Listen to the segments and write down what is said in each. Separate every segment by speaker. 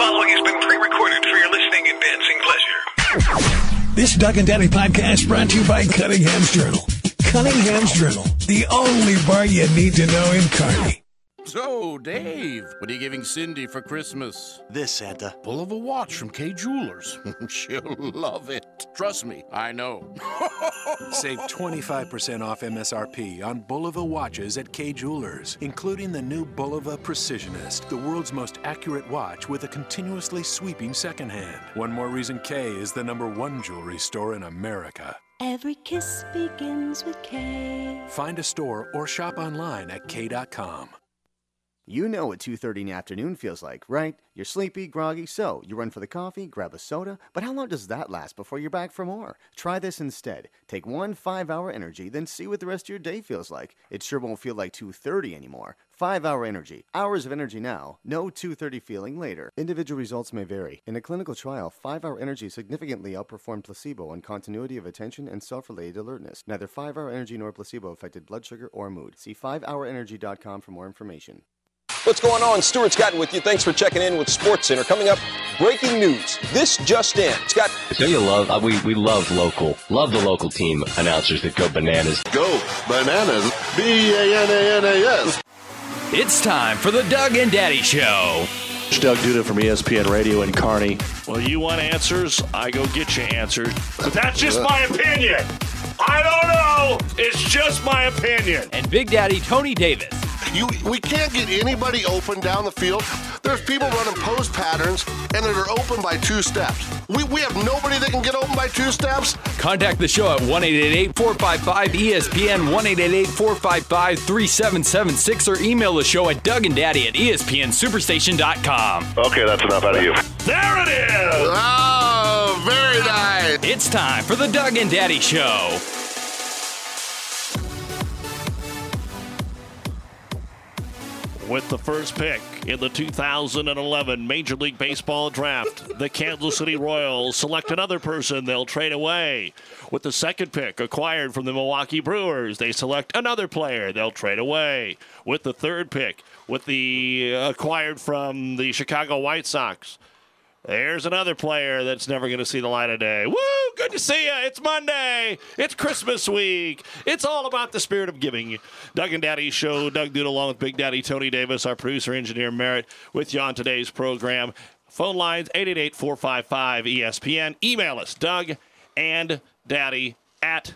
Speaker 1: following has been pre-recorded for your listening and dancing pleasure.
Speaker 2: This Doug and Daddy podcast brought to you by Cunningham's Journal. Cunningham's Journal, the only bar you need to know in Kearney.
Speaker 3: So, Dave, what are you giving Cindy for Christmas?
Speaker 4: This, Santa.
Speaker 3: Bulova watch from K Jewelers. She'll love it. Trust me, I know.
Speaker 5: Save 25% off MSRP on Bulova watches at K Jewelers, including the new Bulova Precisionist, the world's most accurate watch with a continuously sweeping second hand. One more reason K is the #1 jewelry store in America.
Speaker 6: Every kiss begins with K.
Speaker 5: Find a store or shop online at K.com.
Speaker 4: You know what 2:30 in the afternoon feels like, right? You're sleepy, groggy, so you run for the coffee, grab a soda, but how long does that last before you're back for more? Try this instead. Take one 5-hour energy, then see what the rest of your day feels like. It sure won't feel like 2:30 anymore. 5-hour energy. Hours of energy now, no 2:30 feeling later. Individual results may vary. In a clinical trial, 5-hour energy significantly outperformed placebo on continuity of attention and self-related alertness. Neither 5-hour energy nor placebo affected blood sugar or mood. See 5hourenergy.com for more information.
Speaker 7: What's going on? Stuart Scott with you. Thanks for checking in with Sports Center. Coming up, breaking news. This just in. Scott.
Speaker 8: So you love, we love local. Love the local team announcers that go bananas.
Speaker 9: Go bananas. B-A-N-A-N-A-S.
Speaker 10: It's time for the Doug and Daddy Show.
Speaker 11: It's Doug Duda from ESPN Radio in Kearney.
Speaker 12: Well, you want answers? I go get you answers. But that's just my opinion. I don't know. It's just my opinion.
Speaker 10: And Big Daddy Tony Davis.
Speaker 9: We can't get anybody open down the field. There's people running post patterns, and that are open by 2 steps. We have nobody that can get open by 2 steps.
Speaker 10: Contact the show at 1-888-455-ESPN, 1-888-455-3776, or email the show at DougandDaddy@ESPNSuperstation.com.
Speaker 9: Okay, that's enough out of you.
Speaker 12: There it is!
Speaker 9: Oh, very nice.
Speaker 10: It's time for the Doug and Daddy Show.
Speaker 12: With the first pick in the 2011 Major League Baseball Draft, the Kansas City Royals select another person they'll trade away. With the second pick acquired from the Milwaukee Brewers, they select another player they'll trade away. With the third pick, with the acquired from the Chicago White Sox, there's another player that's never going to see the light of day. Woo! Good to see you. It's Monday. It's Christmas week. It's all about the spirit of giving. Doug and Daddy Show. Doug Duda along with Big Daddy Tony Davis, our producer, engineer, Merritt, with you on today's program. Phone lines, 888-455-ESPN. Email us, Doug and Daddy at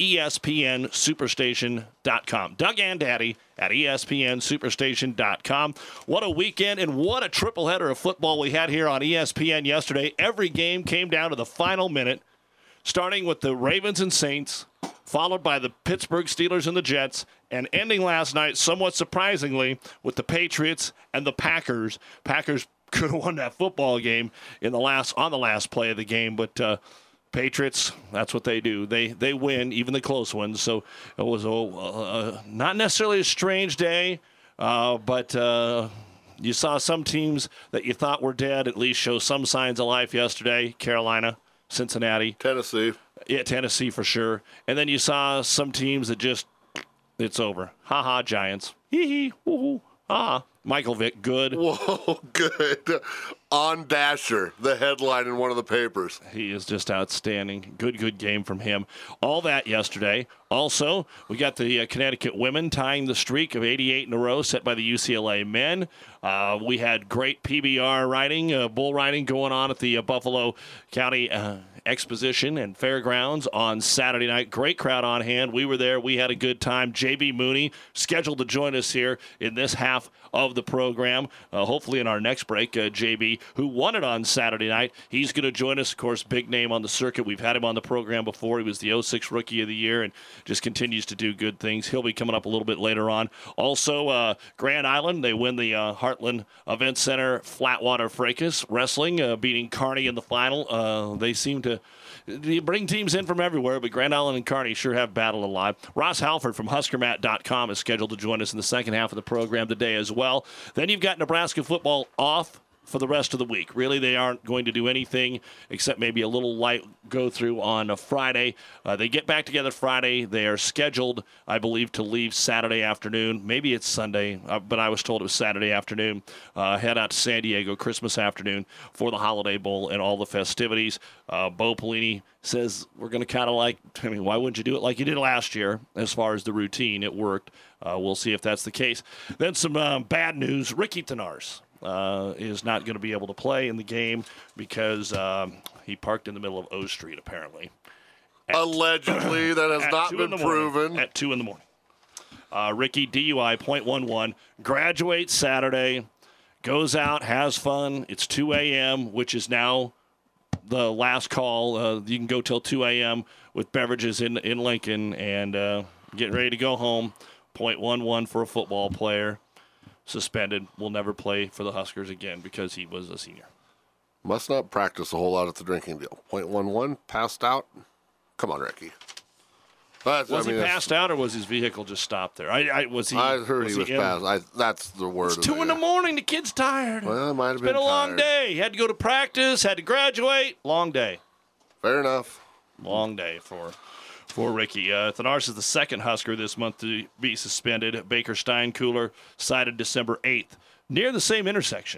Speaker 12: ESPNSuperstation.com. Doug and Daddy at ESPNSuperstation.com. What a weekend and what a triple header of football we had here on ESPN yesterday. Every game came down to the final minute, starting with the Ravens and Saints, followed by the Pittsburgh Steelers and the Jets, and ending last night, somewhat surprisingly, with the Patriots and the Packers. Packers could have won that football game on the last play of the game, but Patriots, that's what they do. They win, even the close ones. So it was not necessarily a strange day, but you saw some teams that you thought were dead at least show some signs of life yesterday. Carolina, Cincinnati.
Speaker 9: Tennessee.
Speaker 12: Yeah, Tennessee for sure. And then you saw some teams that just, it's over. Ha-ha, Giants. Hee-hee, woo-hoo, ha-ha. Michael Vick, good.
Speaker 9: Whoa, good. On Dasher, the headline in one of the papers.
Speaker 12: He is just outstanding. Good game from him. All that yesterday. Also, we got the Connecticut women tying the streak of 88 in a row set by the UCLA men. We had great PBR riding, bull riding going on at the Buffalo County Exposition and Fairgrounds on Saturday night. Great crowd on hand. We were there. We had a good time. J.B. Mooney scheduled to join us here in this half of the program. Hopefully in our next break, J.B., who won it on Saturday night, he's going to join us. Of course, big name on the circuit. We've had him on the program before. He was the 06 Rookie of the Year and just continues to do good things. He'll be coming up a little bit later on. Also, Grand Island, they win the Heartland Event Center Flatwater Fracas Wrestling, beating Kearney in the final. They seem to bring teams in from everywhere, but Grand Island and Kearney sure have battled a lot. Ross Halford from HuskerMat.com is scheduled to join us in the second half of the program today as well. Then you've got Nebraska football off for the rest of the week. Really, they aren't going to do anything except maybe a little light go-through on a Friday. They get back together Friday. They are scheduled, I believe, to leave Saturday afternoon. Maybe it's Sunday, but I was told it was Saturday afternoon. Head out to San Diego Christmas afternoon for the Holiday Bowl and all the festivities. Bo Pelini says we're going to kind of why wouldn't you do it like you did last year as far as the routine? It worked. We'll see if that's the case. Then some bad news. Ricky Tenars is not going to be able to play in the game because he parked in the middle of O Street, apparently.
Speaker 9: Allegedly, that has not been proven.
Speaker 12: At 2 in the morning. Ricky, DUI, .11, graduates Saturday, goes out, has fun. It's 2 a.m., which is now the last call. You can go till 2 a.m. with beverages in Lincoln and getting ready to go home. .11 for a football player. Suspended. Will never play for the Huskers again because he was a senior.
Speaker 9: Must not practice a whole lot at the drinking deal. .11, passed out. Come on, Ricky.
Speaker 12: Was he passed out or was his vehicle just stopped there? I heard he was
Speaker 9: passed. That's the word.
Speaker 12: It's 2 in the morning. The kid's tired.
Speaker 9: Well, it might have been
Speaker 12: a long day. He had to go to practice, had to graduate. Long day.
Speaker 9: Fair enough.
Speaker 12: Long day for Ricky. Tenars is the second Husker this month to be suspended. Baker Steinkuhler cited December 8th near the same intersection.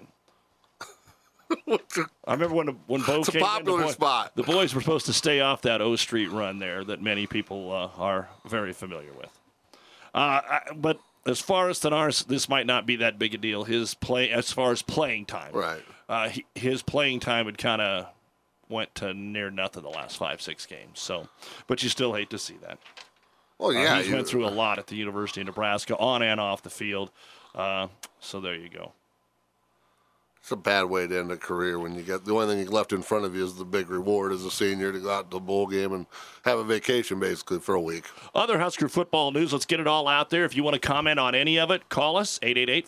Speaker 12: I remember when Bo came in,
Speaker 9: spot.
Speaker 12: The boys were supposed to stay off that O Street run there that many people are very familiar with. But as far as Tenars, this might not be that big a deal. His play, as far as playing time,
Speaker 9: right?
Speaker 12: His playing time had kind of went to near nothing the last 5-6 games. So, but you still hate to see that.
Speaker 9: Well, yeah,
Speaker 12: he went through a lot at the University of Nebraska, on and off the field. So there you go.
Speaker 9: It's a bad way to end a career when you get the only thing you left in front of you is the big reward as a senior to go out to the bowl game and have a vacation basically for a week.
Speaker 12: Other Husker football news, let's get it all out there. If you want to comment on any of it, call us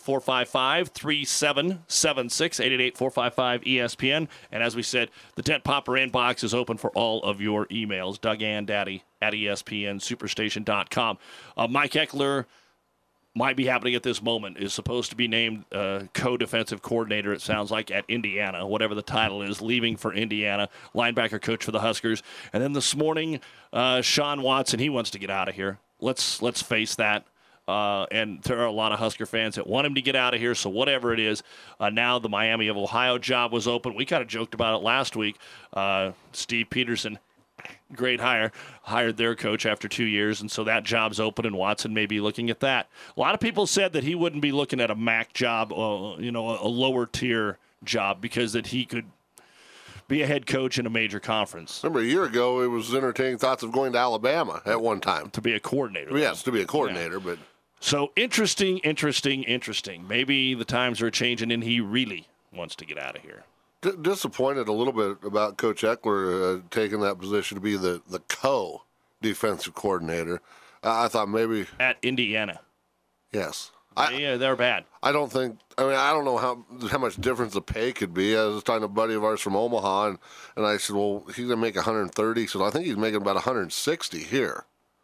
Speaker 12: 888-455-3776, 888-455-ESPN. And as we said, the Tent Popper inbox is open for all of your emails. Doug and Daddy at ESPNSuperstation.com. Mike Eckler might be happening at this moment, is supposed to be named co-defensive coordinator, it sounds like, at Indiana, whatever the title is, leaving for Indiana, linebacker coach for the Huskers. And then this morning, Sean Watson, he wants to get out of here. Let's face that. And there are a lot of Husker fans that want him to get out of here, so whatever it is, now the Miami of Ohio job was open. We kind of joked about it last week. Steve Peterson, great hire, hired their coach after 2 years, and so that job's open, and Watson may be looking at that. A lot of people said that he wouldn't be looking at a MAC job, a lower-tier job, because that he could be a head coach in a major conference.
Speaker 9: Remember, a year ago, it was entertaining thoughts of going to Alabama at one time.
Speaker 12: To be a coordinator.
Speaker 9: Yes, to be a coordinator,
Speaker 12: yeah.
Speaker 9: But...
Speaker 12: So, interesting. Maybe the times are changing, and he really wants to get out of here.
Speaker 9: Disappointed a little bit about Coach Eckler taking that position to be the co-defensive coordinator. I thought maybe...
Speaker 12: At Indiana.
Speaker 9: Yes.
Speaker 12: Yeah, they're bad.
Speaker 9: I don't know how much difference the pay could be. I was talking to a buddy of ours from Omaha, and I said, well, he's going to make 130, so I think he's making about 160 here.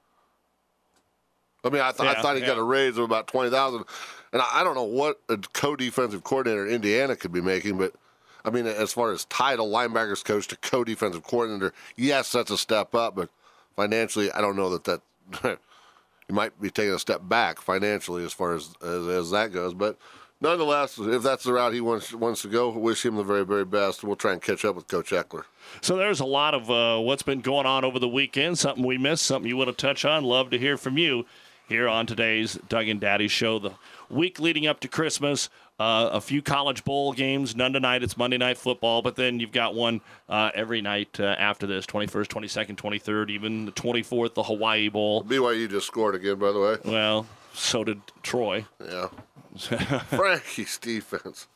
Speaker 9: I mean, I thought he got a raise of about $20,000. And I don't know what a co-defensive coordinator in Indiana could be making, but... I mean, as far as title, linebackers coach to co-defensive coordinator, yes, that's a step up, but financially, I don't know that you might be taking a step back financially as far as that goes. But nonetheless, if that's the route he wants to go, wish him the very, very best. We'll try and catch up with Coach Eckler.
Speaker 12: So there's a lot of what's been going on over the weekend, something we missed, something you want to touch on. Love to hear from you here on today's Doug and Daddy Show. The week leading up to Christmas, a few college bowl games, none tonight. It's Monday Night Football, but then you've got one every night after this, 21st, 22nd, 23rd, even the 24th, the Hawaii Bowl.
Speaker 9: BYU just scored again, by the way.
Speaker 12: Well, so did Troy.
Speaker 9: Yeah. Frankie's defense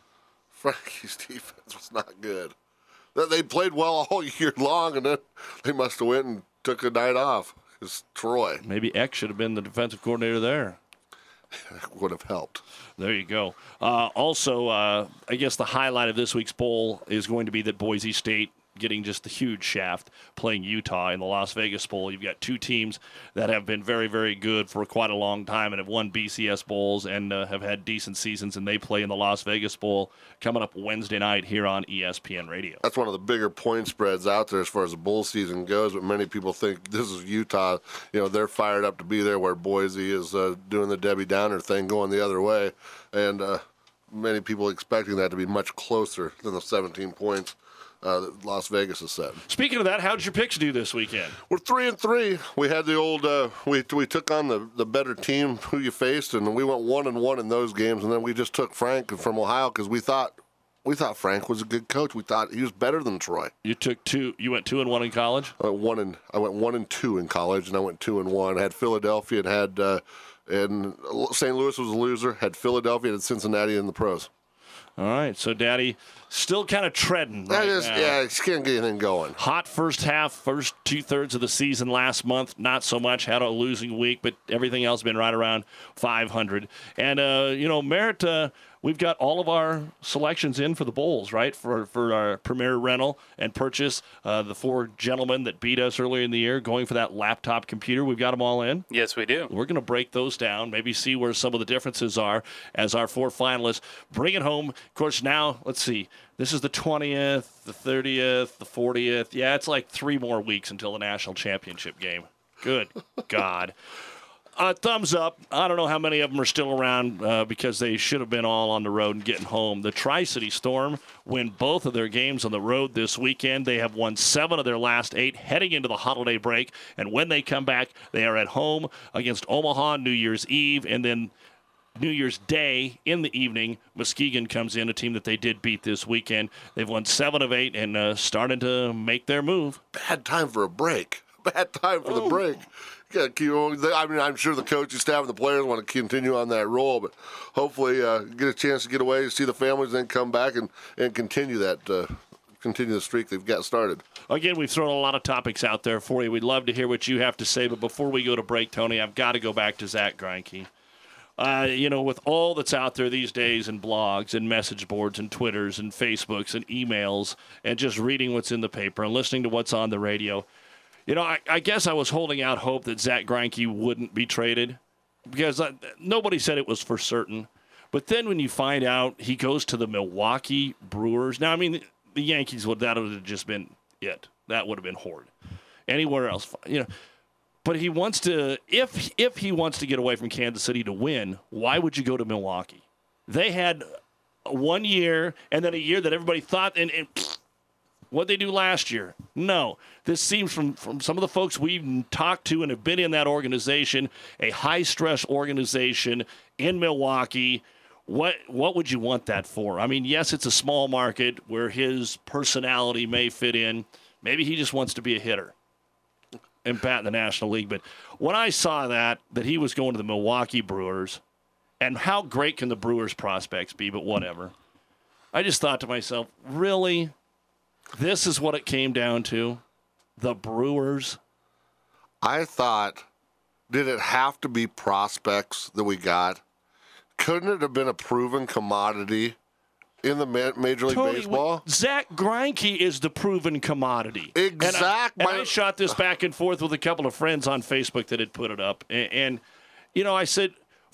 Speaker 9: was not good. They played well all year long, and then they must have went and took a night off. It's Troy.
Speaker 12: Maybe Eck should have been the defensive coordinator there.
Speaker 9: That would have helped.
Speaker 12: There you go. Also, I guess the highlight of this week's bowl is going to be that Boise State getting just the huge shaft playing Utah in the Las Vegas Bowl. You've got two teams that have been very, very good for quite a long time and have won BCS Bowls and have had decent seasons, and they play in the Las Vegas Bowl coming up Wednesday night here on ESPN Radio.
Speaker 9: That's one of the bigger point spreads out there as far as the bowl season goes, but many people think this is Utah. They're fired up to be there, where Boise is doing the Debbie Downer thing, going the other way, and many people expecting that to be much closer than the 17 points that Las Vegas has set.
Speaker 12: Speaking of that, how did your picks do this weekend?
Speaker 9: We're 3-3. We had the old we took on the better team who you faced, and we went 1-1 in those games, and then we just took Frank from Ohio because we thought Frank was a good coach. We thought he was better than Troy.
Speaker 12: You took two. You went 2-1 in college.
Speaker 9: I went 1-2 in college, and I went 2-1. I had Philadelphia and St. Louis was a loser. Had Philadelphia and Cincinnati in the pros.
Speaker 12: All right, so Daddy still kind of treading right now.
Speaker 9: Yeah, just can't get anything going.
Speaker 12: Hot first half, first 2/3 of the season last month. Not so much. Had a losing week, but everything else been right around 500. And, Merritt, we've got all of our selections in for the Bowls, right, for our premier rental and purchase. The four gentlemen that beat us earlier in the year going for that laptop computer, we've got them all in.
Speaker 13: Yes, we do.
Speaker 12: We're going to break those down, maybe see where some of the differences are as our four finalists bring it home. Of course, now, let's see. This is the 20th, the 30th, the 40th. Yeah, it's like 3 more weeks until the national championship game. Good God. Thumbs up. I don't know how many of them are still around because they should have been all on the road and getting home. The Tri-City Storm win both of their games on the road this weekend. They have won 7 of their last 8 heading into the holiday break. And when they come back, they are at home against Omaha New Year's Eve. And then New Year's Day in the evening, Muskegon comes in, a team that they did beat this weekend. They've won 7 of 8 and starting to make their move.
Speaker 9: Bad time for a break. Bad time for the break. I'm sure the coaching staff and the players want to continue on that roll, but hopefully get a chance to get away, see the families, then come back and continue that. Continue the streak they've got started.
Speaker 12: Again, we've thrown a lot of topics out there for you. We'd love to hear what you have to say, but before we go to break, Tony, I've got to go back to Zach Greinke. With all that's out there these days in blogs and message boards and Twitters and Facebooks and emails and just reading what's in the paper and listening to what's on the radio, I guess I was holding out hope that Zach Greinke wouldn't be traded because nobody said it was for certain. But then when you find out he goes to the Milwaukee Brewers, now, I mean, the Yankees, that would have just been it. That would have been horrid. Anywhere else, But he wants to, if he wants to get away from Kansas City to win, why would you go to Milwaukee? They had 1 year and then a year that everybody thought, and what'd they do last year? No. This seems from some of the folks we've talked to and have been in that organization, a high-stress organization in Milwaukee. What would you want that for? I mean, yes, it's a small market where his personality may fit in. Maybe he just wants to be a hitter and bat in the National League. But when I saw that he was going to the Milwaukee Brewers, and how great can the Brewers prospects be, but whatever. I just thought to myself, really? This is what it came down to? The Brewers?
Speaker 9: I thought, did it have to be prospects that we got? Couldn't it have been a proven commodity in the Major League Baseball?
Speaker 12: Zach Greinke is the proven commodity.
Speaker 9: Exactly.
Speaker 12: And I shot this back and forth with a couple of friends on Facebook that had put it up. And I said,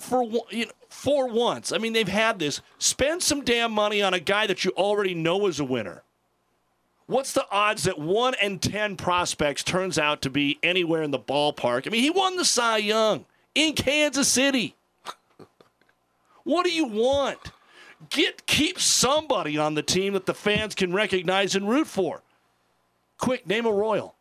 Speaker 12: for once, I mean, they've had this. Spend some damn money on a guy that you already know is a winner. What's the odds that 1 in 10 prospects turns out to be anywhere in the ballpark? I mean, he won the Cy Young in Kansas City. What do you want? Keep somebody on the team that the fans can recognize and root for. Quick, name a Royal.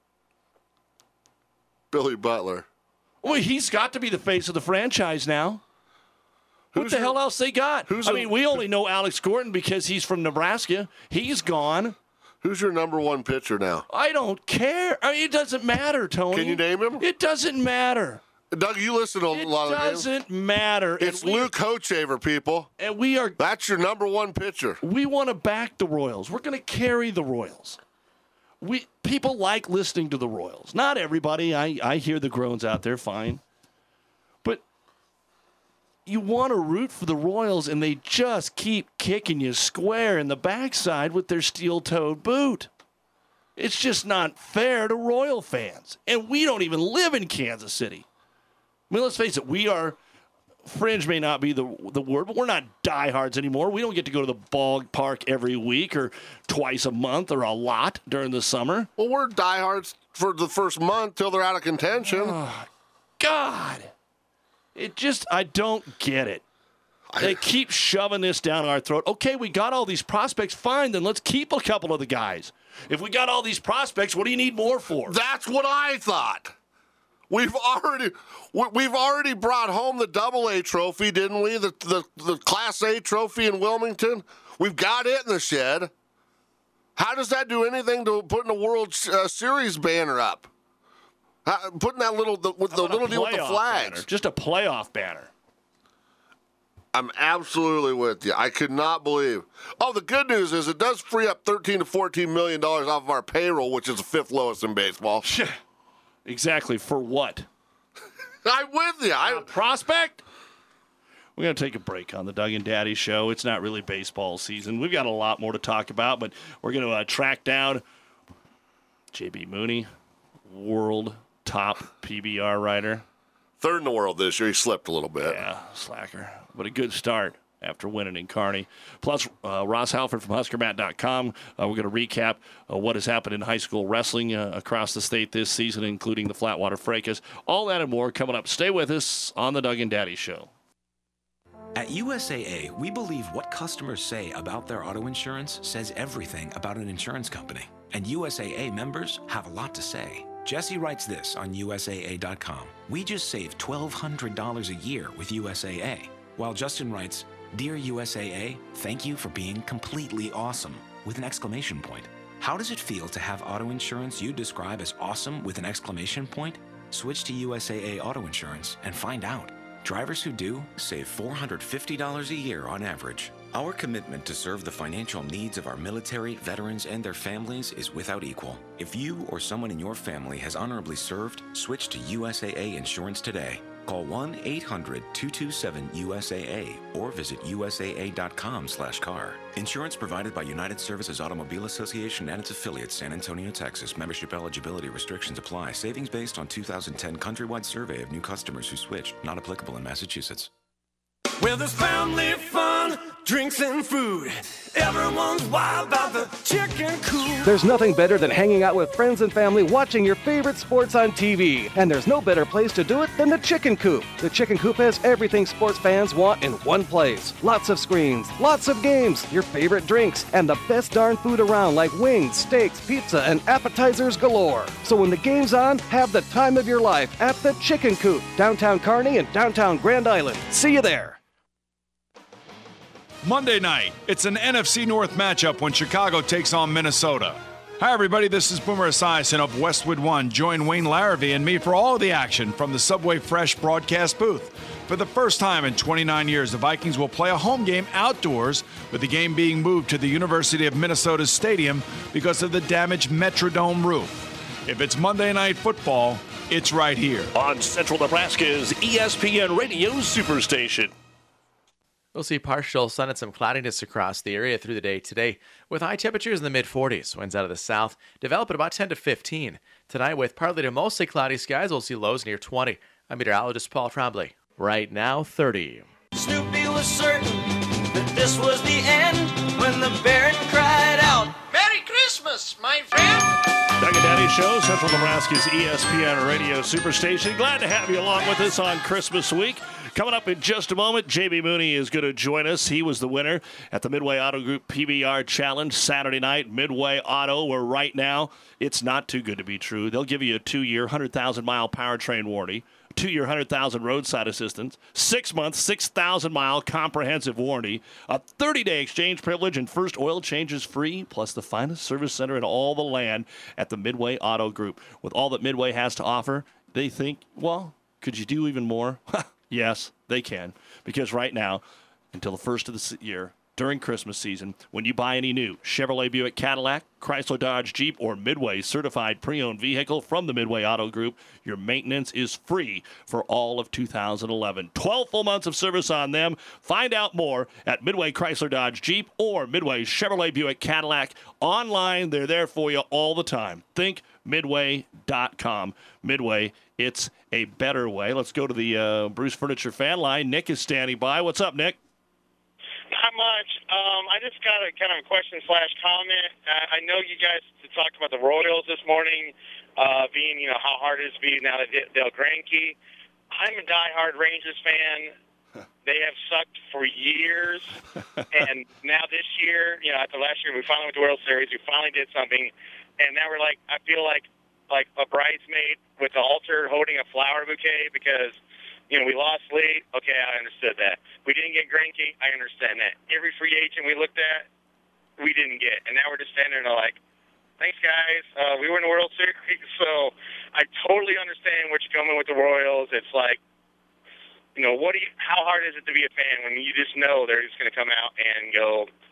Speaker 9: Billy Butler.
Speaker 12: Well, he's got to be the face of the franchise now. What the hell else they got? We only know Alex Gordon because he's from Nebraska. He's gone.
Speaker 9: Who's your number 1 pitcher now?
Speaker 12: I don't care. I mean, it doesn't matter, Tony.
Speaker 9: Can you name him?
Speaker 12: It doesn't matter.
Speaker 9: Doug, you listen to a lot of games.
Speaker 12: It doesn't matter.
Speaker 9: It's Luke Hochevar, people.
Speaker 12: And
Speaker 9: that's your number 1 pitcher.
Speaker 12: We want to back the Royals. We're going to carry the Royals. People like listening to the Royals. Not everybody. I hear the groans out there, fine. But you want to root for the Royals, and they just keep kicking you square in the backside with their steel-toed boot. It's just not fair to Royal fans. And we don't even live in Kansas City. I mean, let's face it, we are, fringe may not be the word, but we're not diehards anymore. We don't get to go to the ballpark every week or twice a month or a lot during the summer.
Speaker 9: Well, we're diehards for the first month till they're out of contention.
Speaker 12: Oh, God. I don't get it. They keep shoving this down our throat. Okay, we got all these prospects. Fine, then let's keep a couple of the guys. If we got all these prospects, what do you need more for?
Speaker 9: That's what I thought. We've already brought home the Double-A trophy, didn't we? The Class A trophy in Wilmington. We've got it in the shed. How does that do anything to putting a World Series banner up? Putting that little deal with the flags.
Speaker 12: Banner, just a playoff banner.
Speaker 9: I'm absolutely with you. I could not believe. Oh, the good news is it does free up $13 to $14 million off of our payroll, which is the fifth lowest in baseball.
Speaker 12: Exactly. For what?
Speaker 9: I'm with you.
Speaker 12: Prospect? We're going to take a break on the Doug and Daddy Show. It's not really baseball season. We've got a lot more to talk about, but we're going to track down J.B. Mooney, world top PBR writer.
Speaker 9: Third in the world this year. He slipped a little bit.
Speaker 12: Yeah, slacker. But a good start after winning in Kearney. Plus, Ross Halford from HuskerMat.com. We're going to recap what has happened in high school wrestling across the state this season, including the Flatwater Fracas. All that and more coming up. Stay with us on the Doug and Daddy Show.
Speaker 13: At USAA, we believe what customers say about their auto insurance says everything about an insurance company. And USAA members have a lot to say. Jesse writes this on USAA.com. We just saved $1,200 a year with USAA. While Justin writes, Dear USAA, thank you for being completely awesome, with an exclamation point. How does it feel to have auto insurance you describe as awesome with an exclamation point? Switch to USAA Auto Insurance and find out. Drivers who do save $450 a year on average. Our commitment to serve the financial needs of our military, veterans, and their families is without equal. If you or someone in your family has honorably served, switch to USAA Insurance today. Call 1-800-227-USAA or visit USAA.com/car. Insurance provided by United Services Automobile Association and its affiliates, San Antonio, Texas. Membership eligibility restrictions apply. Savings based on 2010 countrywide survey of new customers who switched. Not applicable in Massachusetts.
Speaker 14: Well, there's family fun, drinks and food. Everyone's wild about the chicken coop.
Speaker 15: There's nothing better than hanging out with friends and family watching your favorite sports on TV. And there's no better place to do it than the Chicken Coop. The Chicken Coop has everything sports fans want in one place. Lots of screens, lots of games, your favorite drinks, and the best darn food around like wings, steaks, pizza, and appetizers galore. So when the game's on, have the time of your life at the Chicken Coop, downtown Kearney and downtown Grand Island. See you there.
Speaker 16: Monday night, it's an NFC North matchup when Chicago takes on Minnesota. Hi, everybody. This is Boomer Esiason of Westwood One. Join Wayne Larrabee and me for all of the action from the Subway Fresh broadcast booth. For the first time in 29 years, the Vikings will play a home game outdoors, with the game being moved to the University of Minnesota's stadium because of the damaged Metrodome roof. If it's Monday Night Football, it's right here
Speaker 12: on Central Nebraska's ESPN Radio Superstation.
Speaker 17: We'll see partial sun and some cloudiness across the area through the day today, with high temperatures in the mid-40s. Winds out of the south develop at about 10 to 15. Tonight, with partly to mostly cloudy skies, we'll see lows near 20. I'm meteorologist Paul Trombley. Right now, 30.
Speaker 14: Snoopy was certain that this was the end when the Baron cried out, Merry Christmas, my friend!
Speaker 12: Doug and Daddy Show, Central Nebraska's ESPN Radio Superstation. Glad to have you along with us on Christmas week. Coming up in just a moment, J.B. Mooney is going to join us. He was the winner at the Midway Auto Group PBR Challenge Saturday night. Midway Auto, where right now it's not too good to be true. They'll give you a 2-year, 100,000-mile powertrain warranty, 2-year, 100,000 roadside assistance, 6-month, 6,000-mile comprehensive warranty, a 30-day exchange privilege, and first oil changes free, plus the finest service center in all the land at the Midway Auto Group. With all that Midway has to offer, they think, well, could you do even more? Yes, they can, because right now, until the first of the year, during Christmas season, when you buy any new Chevrolet, Buick, Cadillac, Chrysler, Dodge, Jeep, or Midway certified pre-owned vehicle from the Midway Auto Group, your maintenance is free for all of 2011. 12 full months of service on them. Find out more at Midway Chrysler, Dodge, Jeep, or Midway Chevrolet, Buick, Cadillac. Online, they're there for you all the time. Think Midway.com. Midway, it's a better way. Let's go to the Bruce Furniture fan line. Nick is standing by. What's up, Nick?
Speaker 18: Not much. I just got a kind of a question/comment. I know you guys talked about the Royals this morning, being, how hard it is to beat now that Dale Greinke. I'm a diehard Rangers fan. They have sucked for years, and now this year, after last year, we finally went to the World Series. We finally did something, and now we're I feel like a bridesmaid with the altar holding a flower bouquet because, we lost Lee. Okay, I understood that. We didn't get Greinke. I understand that. Every free agent we looked at, we didn't get, and now we're just standing there like, thanks, guys. We were in the World Series, so I totally understand what you're coming with the Royals. It's like, how hard is it to be a fan when you just know they're just going to come out and go?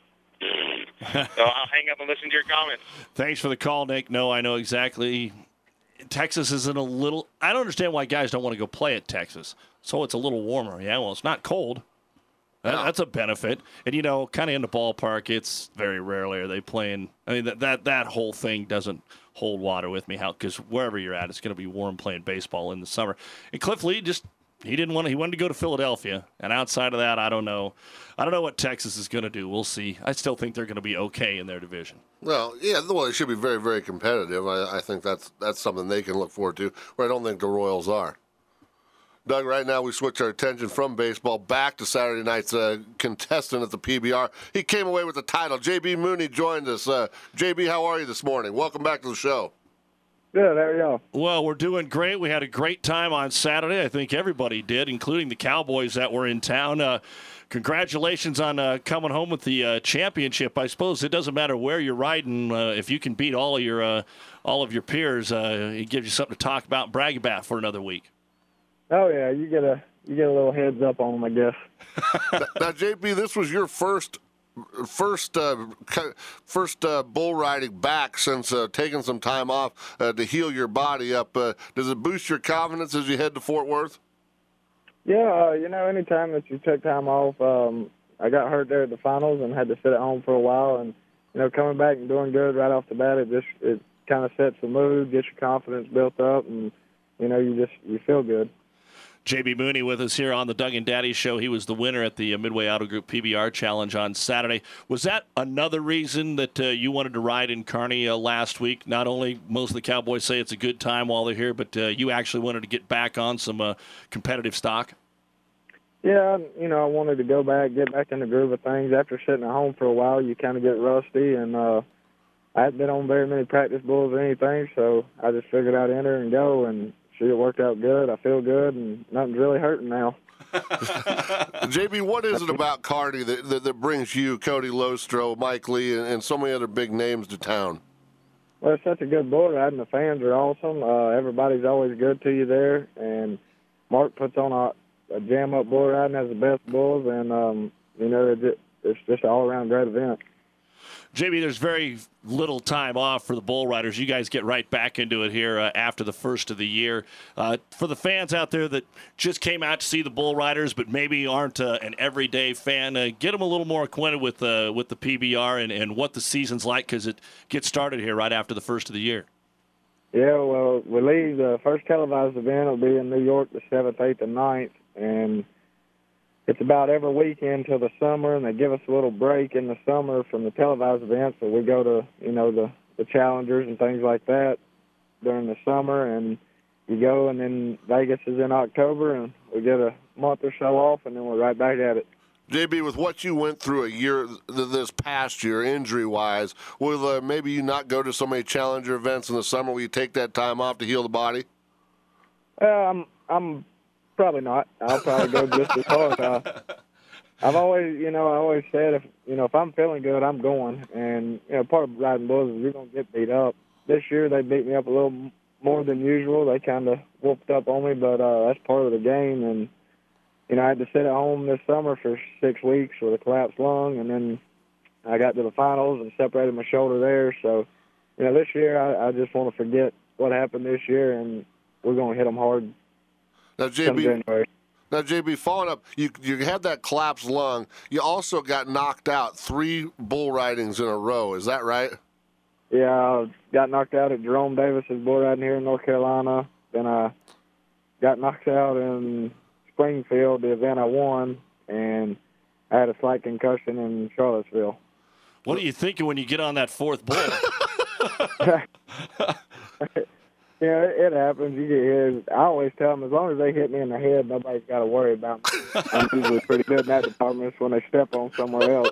Speaker 18: So I'll hang up and listen to your comments.
Speaker 12: Thanks for the call, Nick. No, I know exactly. Texas isn't a little. I don't understand why guys don't want to go play at Texas. So it's a little warmer. Yeah, well, it's not cold. That's a benefit. And, kind of in the ballpark, it's very rarely are they playing. I mean, that whole thing doesn't hold water with me, because wherever you're at, it's going to be warm playing baseball in the summer. And Cliff Lee he wanted to go to Philadelphia. And outside of that, I don't know. I don't know what Texas is going to do. We'll see. I still think they're going to be okay in their division.
Speaker 9: Well, yeah, they should be very, very competitive. I think that's something they can look forward to, where I don't think the Royals are. Doug, right now we switch our attention from baseball back to Saturday night's contestant at the PBR. He came away with the title. J.B. Mooney joined us. J.B., how are you this morning? Welcome back to the show.
Speaker 19: Good, there we go.
Speaker 12: Well, we're doing great. We had a great time on Saturday. I think everybody did, including the Cowboys that were in town. Congratulations on coming home with the championship. I suppose it doesn't matter where you're riding. If you can beat all of your peers, it gives you something to talk about and brag about for another week.
Speaker 19: Oh yeah, you get a little heads up on them, I guess.
Speaker 9: Now, JP, this was your first bull riding back since taking some time off to heal your body up. Does it boost your confidence as you head to Fort Worth?
Speaker 19: Yeah, anytime that you take time off, I got hurt there at the finals and had to sit at home for a while, and coming back and doing good right off the bat, it kind of sets the mood, gets your confidence built up, and you feel good.
Speaker 12: J.B. Mooney with us here on the Doug and Daddy Show. He was the winner at the Midway Auto Group PBR Challenge on Saturday. Was that another reason that you wanted to ride in Kearney last week? Not only most of the Cowboys say it's a good time while they're here, but you actually wanted to get back on some competitive stock?
Speaker 19: Yeah, I wanted to get back in the groove of things. After sitting at home for a while, you kind of get rusty, and I hadn't been on very many practice bulls or anything, so I just figured I'd enter and go, and it worked out good. I feel good, and nothing's really hurting now.
Speaker 9: JB, what is it about Kearney that brings you, Cody Lostro, Mike Lee, and so many other big names to town?
Speaker 19: Well, it's such a good bull ride, and the fans are awesome. Everybody's always good to you there, and Mark puts on a jam-up bull ride and has the best bulls, and, it's just an all-around great event.
Speaker 12: JB, there's very little time off for the bull riders. You guys get right back into it here after the first of the year. For the fans out there that just came out to see the bull riders but maybe aren't an everyday fan, get them a little more acquainted with the PBR and what the season's like, because it gets started here right after the first of the year.
Speaker 19: Yeah, well, we leave the first televised event. Will be in New York the 7th, 8th, and 9th, and it's about every weekend till the summer, and they give us a little break in the summer from the televised events, so we go to, the challengers and things like that during the summer, and you go, and then Vegas is in October, and we get a month or so off, and then we're right back at it.
Speaker 9: JB, with what you went through this past year, injury-wise, will maybe you not go to so many challenger events in the summer? Will you take that time off to heal the body?
Speaker 19: I'm probably not. I'll probably go just as hard. I've always, I always said if I'm feeling good, I'm going. And part of riding bulls is you're gonna get beat up. This year they beat me up a little more than usual. They kind of whooped up on me, but that's part of the game. And I had to sit at home this summer for 6 weeks with a collapsed lung, and then I got to the finals and separated my shoulder there. So, this year I just want to forget what happened this year, and we're going to hit them hard.
Speaker 9: Now, JB, following up, you had that collapsed lung. You also got knocked out 3 bull ridings in a row. Is that right?
Speaker 19: Yeah, I got knocked out at Jerome Davis's bull riding here in North Carolina. Then I got knocked out in Springfield, the event I won, and I had a slight concussion in Charlottesville.
Speaker 12: What are you thinking when you get on that 4th bull?
Speaker 19: Yeah, it happens. You get hit. I always tell them, as long as they hit me in the head, nobody's got to worry about me. I'm usually pretty good in that department. It's when they step on somewhere else.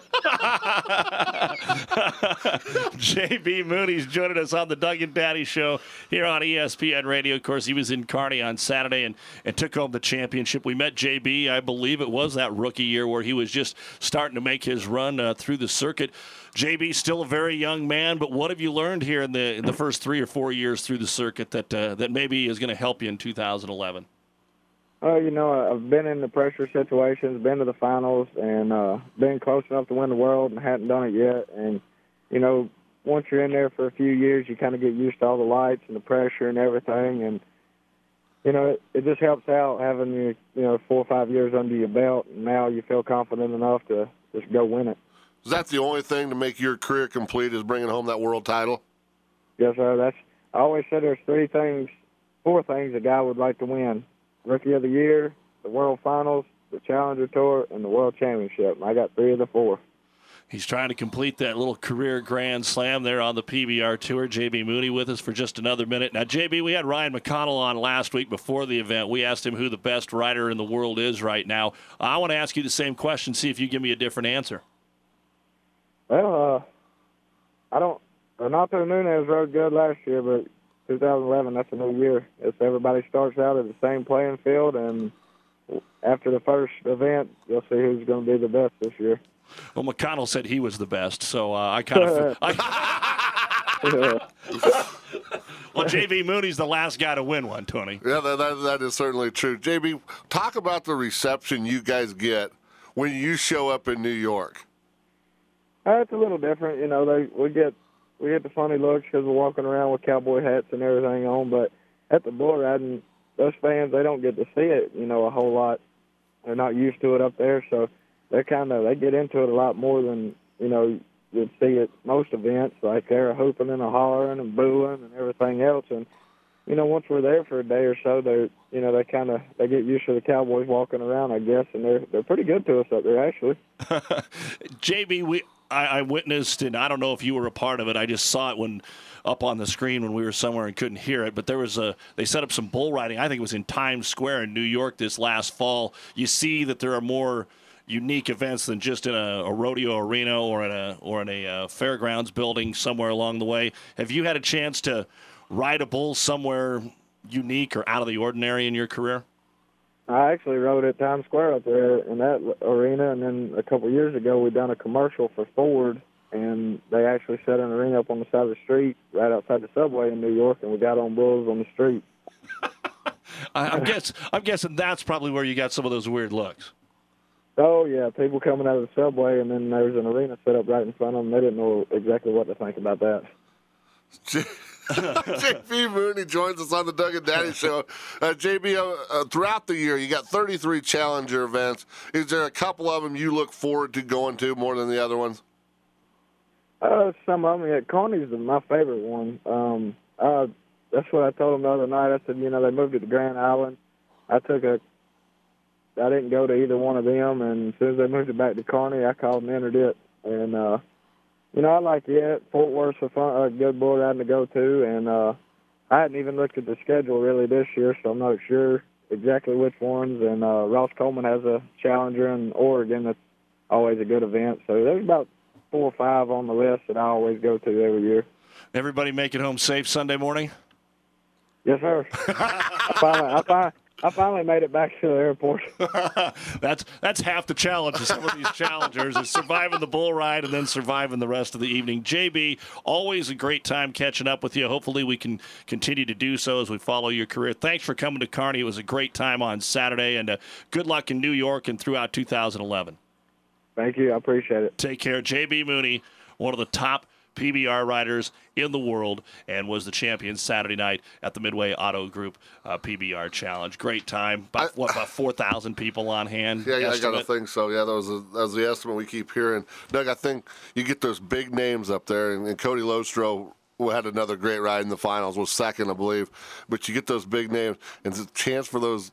Speaker 12: J.B. Mooney's joining us on the Doug and Daddy Show here on ESPN Radio. Of course, he was in Kearney on Saturday and took home the championship. We met J.B., I believe it was that rookie year where he was just starting to make his run through the circuit. J.B. still a very young man, but what have you learned here in the first 3 or 4 years through the circuit that maybe is going to help you in 2011?
Speaker 19: I've been in the pressure situations, been to the finals, and been close enough to win the world and hadn't done it yet. And, once you're in there for a few years, you kind of get used to all the lights and the pressure and everything. And, it just helps out having 4 or 5 years under your belt. And now you feel confident enough to just go win it.
Speaker 9: Is that the only thing to make your career complete, is bringing home that world title?
Speaker 19: Yes, sir. I always said there's 4 things a guy would like to win. Rookie of the Year, the World Finals, the Challenger Tour, and the World Championship. I got 3 of the 4.
Speaker 12: He's trying to complete that little career grand slam there on the PBR Tour. J.B. Mooney with us for just another minute. Now, J.B., we had Ryan McConnell on last week before the event. We asked him who the best rider in the world is right now. I want to ask you the same question, see if you give me a different answer.
Speaker 19: Well, Renato Nunez rode good last year, but 2011, that's a new year. If everybody starts out at the same playing field, and after the first event, you'll see who's going to be the best this year.
Speaker 12: Well, McConnell said he was the best, so I kind of... Well, J.B. Mooney's the last guy to win one, Tony.
Speaker 9: Yeah, that is certainly true. J.B., talk about the reception you guys get when you show up in New York.
Speaker 19: It's a little different. We get the funny looks because we're walking around with cowboy hats and everything on, but at the bull riding, those fans, they don't get to see it, a whole lot. They're not used to it up there, so they get into it a lot more than, you'd see at most events. Like, they're hooping and hollering and booing and everything else. And, once we're there for a day or so, they get used to the Cowboys walking around, I guess, and they're pretty good to us up there, actually.
Speaker 12: JB, I witnessed, and I don't know if you were a part of it. I just saw it up on the screen when we were somewhere and couldn't hear it. But they set up some bull riding. I think it was in Times Square in New York this last fall. You see that there are more unique events than just in a rodeo arena or in a fairgrounds building somewhere along the way. Have you had a chance to ride a bull somewhere unique or out of the ordinary in your career?
Speaker 19: I actually rode at Times Square up there in that arena, and then a couple of years ago we done a commercial for Ford, and they actually set an arena up on the side of the street right outside the subway in New York, and we got on bulls on the street.
Speaker 12: I'm guessing that's probably where you got some of those weird looks.
Speaker 19: Oh, yeah, people coming out of the subway, and then there was an arena set up right in front of them. They didn't know exactly what to think about that.
Speaker 9: J.B. Mooney joins us on the Doug and Daddy Show. J.B., throughout the year, you got 33 Challenger events. Is there a couple of them you look forward to going to more than the other ones?
Speaker 19: Some of them. Yeah, Kearney's my favorite one. That's what I told them the other night. I said, they moved it to Grand Island. I didn't go to either one of them, and as soon as they moved it back to Kearney, I called and entered it. And, I like it. Fort Worth's a good bull riding to go to, and I hadn't even looked at the schedule really this year, so I'm not sure exactly which ones. And Ross Coleman has a Challenger in Oregon that's always a good event. So there's about 4 or 5 on the list that I always go to every year. I
Speaker 12: Everybody make it home safe Sunday morning?
Speaker 19: Yes, sir. I I finally made it back to the airport.
Speaker 12: That's half the challenge of some of these challengers is surviving the bull ride and then surviving the rest of the evening. JB, always a great time catching up with you. Hopefully we can continue to do so as we follow your career. Thanks for coming to Kearney. It was a great time on Saturday, and good luck in New York and throughout 2011.
Speaker 19: Thank you. I appreciate it.
Speaker 12: Take care. JB Mooney, one of the top PBR riders in the world, and was the champion Saturday night at the Midway Auto Group PBR Challenge. Great time. About 4,000 people on hand?
Speaker 9: Yeah, I got to think so. Yeah, that was the estimate we keep hearing. Doug, I think you get those big names up there, and Cody Lostro had another great ride in the finals, was second, I believe. But you get those big names, and it's a chance for those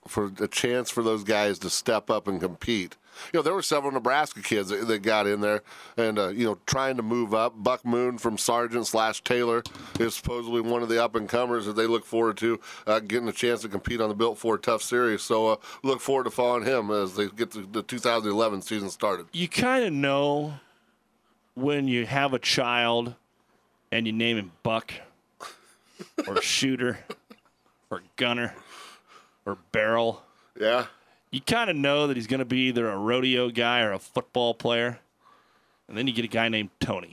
Speaker 9: guys to step up and compete. There were several Nebraska kids that got in there and, trying to move up. Buck Moon from Sargent/Taylor is supposedly one of the up-and-comers that they look forward to getting a chance to compete on the Built Ford Tough Series. So look forward to following him as they get the 2011 season started.
Speaker 12: You kind of know when you have a child and you name him Buck or Shooter or Gunner or Barrel.
Speaker 9: Yeah.
Speaker 12: You kind of know that he's going to be either a rodeo guy or a football player. And then you get a guy named Tony.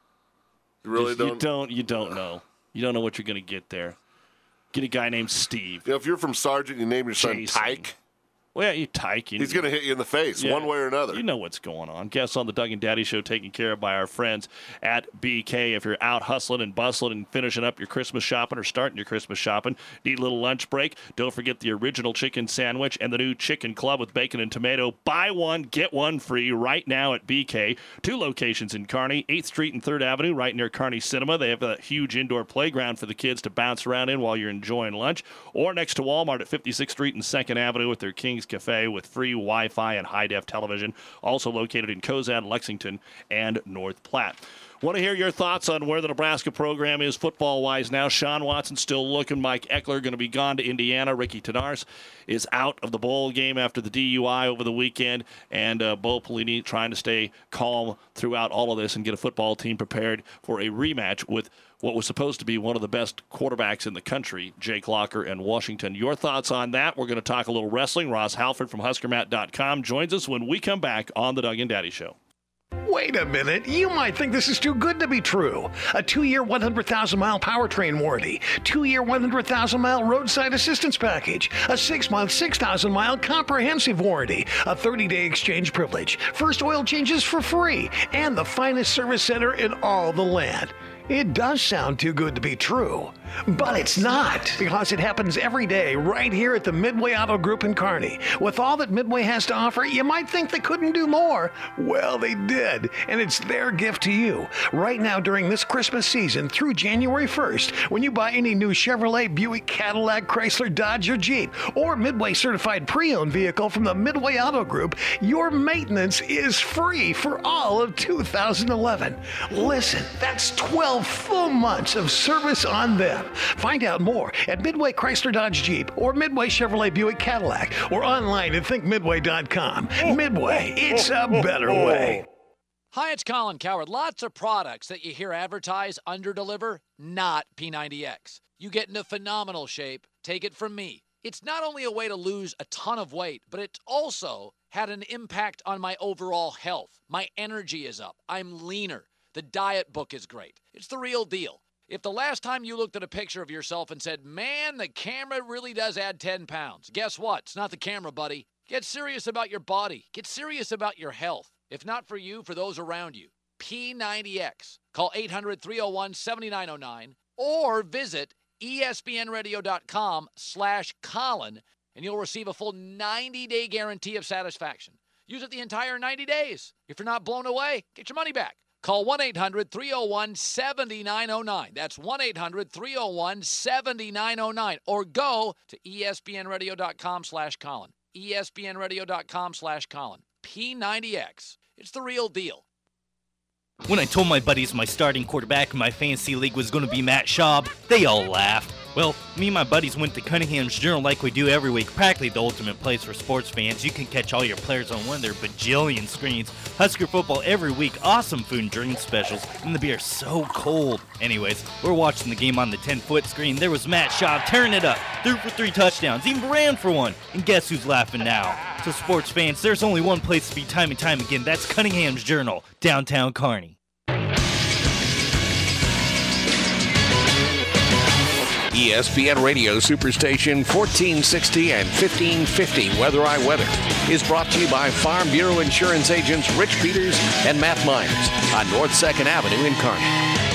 Speaker 9: You really don't?
Speaker 12: You don't know. You don't know what you're going to get there. Get a guy named Steve.
Speaker 9: If you're from Sargent, you name your son Tyke.
Speaker 12: Well, yeah, you Tyke.
Speaker 9: He's going to hit you in the face one way or another.
Speaker 12: You know what's going on. Guests on the Doug and Daddy Show taken care of by our friends at BK. If you're out hustling and bustling and finishing up your Christmas shopping or starting your Christmas shopping, need a little lunch break, don't forget the original chicken sandwich and the new chicken club with bacon and tomato. Buy one, get one free right now at BK. 2 locations in Kearney, 8th Street and 3rd Avenue, right near Kearney Cinema. They have a huge indoor playground for the kids to bounce around in while you're enjoying lunch. Or next to Walmart at 56th Street and 2nd Avenue with their King's Cafe with free Wi-Fi and high-def television, also located in Cozad, Lexington, and North Platte. Want to hear your thoughts on where the Nebraska program is football-wise now? Sean Watson still looking. Mike Eckler going to be gone to Indiana. Ricky Tenars is out of the bowl game after the DUI over the weekend. And Bo Pelini trying to stay calm throughout all of this and get a football team prepared for a rematch with what was supposed to be one of the best quarterbacks in the country, Jake Locker and Washington. Your thoughts on that? We're going to talk a little wrestling. Ross Halford from HuskerMat.com joins us when we come back on the Doug and Daddy Show.
Speaker 2: Wait a minute, you might think this is too good to be true. A 2-year, 100,000-mile powertrain warranty, 2-year, 100,000-mile roadside assistance package, a 6-month, 6,000-mile comprehensive warranty, a 30-day exchange privilege, first oil changes for free, and the finest service center in all the land. It does sound too good to be true, but it's not, because it happens every day right here at the Midway Auto Group in Kearney. With all that Midway has to offer, you might think they couldn't do more. Well, they did, and it's their gift to you. Right now during this Christmas season through January 1st, when you buy any new Chevrolet, Buick, Cadillac, Chrysler, Dodge, or Jeep, or Midway certified pre-owned vehicle from the Midway Auto Group, your maintenance is free for all of 2011. Listen, that's 12 full months of service on them. Find out more at Midway Chrysler Dodge Jeep or Midway Chevrolet Buick Cadillac or online at thinkmidway.com. Midway, it's a better way.
Speaker 20: Hi, it's Colin Coward. Lots of products that you hear advertised underdeliver, not P90X. You get into phenomenal shape. Take it from me. It's not only a way to lose a ton of weight, but it's also had an impact on my overall health. My energy is up. I'm leaner. The diet book is great. It's the real deal. If the last time you looked at a picture of yourself and said, man, the camera really does add 10 pounds, guess what? It's not the camera, buddy. Get serious about your body. Get serious about your health. If not for you, for those around you. P90X. Call 800-301-7909 or visit espnradio.com/Colin and you'll receive a full 90-day guarantee of satisfaction. Use it the entire 90 days. If you're not blown away, get your money back. Call 1-800-301-7909. That's 1-800-301-7909. Or go to espnradio.com/Colin. espnradio.com/Colin. P90X. It's the real deal.
Speaker 21: When I told my buddies my starting quarterback in my fantasy league was going to be Matt Schaub, they all laughed. Well, me and my buddies went to Cunningham's Journal like we do every week, practically the ultimate place for sports fans. You can catch all your players on one of their bajillion screens. Husker football every week, awesome food and drink specials, and the beer is so cold. Anyways, we're watching the game on the 10-foot screen. There was Matt Schaub tearing it up, threw for 3 touchdowns, even ran for one. And guess who's laughing now? So sports fans, there's only one place to be time and time again. That's Cunningham's Journal, downtown Kearney.
Speaker 22: ESPN Radio Superstation 1460 and 1550 Weather I Weather is brought to you by Farm Bureau Insurance agents Rich Peters and Matt Myers on North 2nd Avenue in Kearney.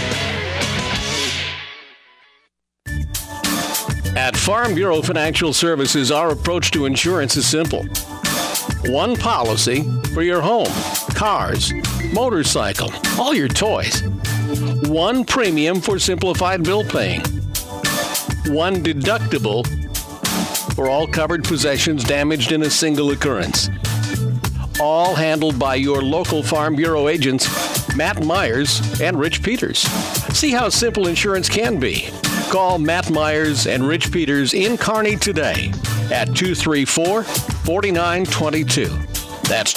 Speaker 22: At Farm Bureau Financial Services, our approach to insurance is simple. One policy for your home, cars, motorcycle, all your toys. One premium for simplified bill paying. One deductible for all covered possessions damaged in a single occurrence. All handled by your local Farm Bureau agents, Matt Myers and Rich Peters. See how simple insurance can be. Call Matt Myers and Rich Peters in Kearney today at 234-4922. That's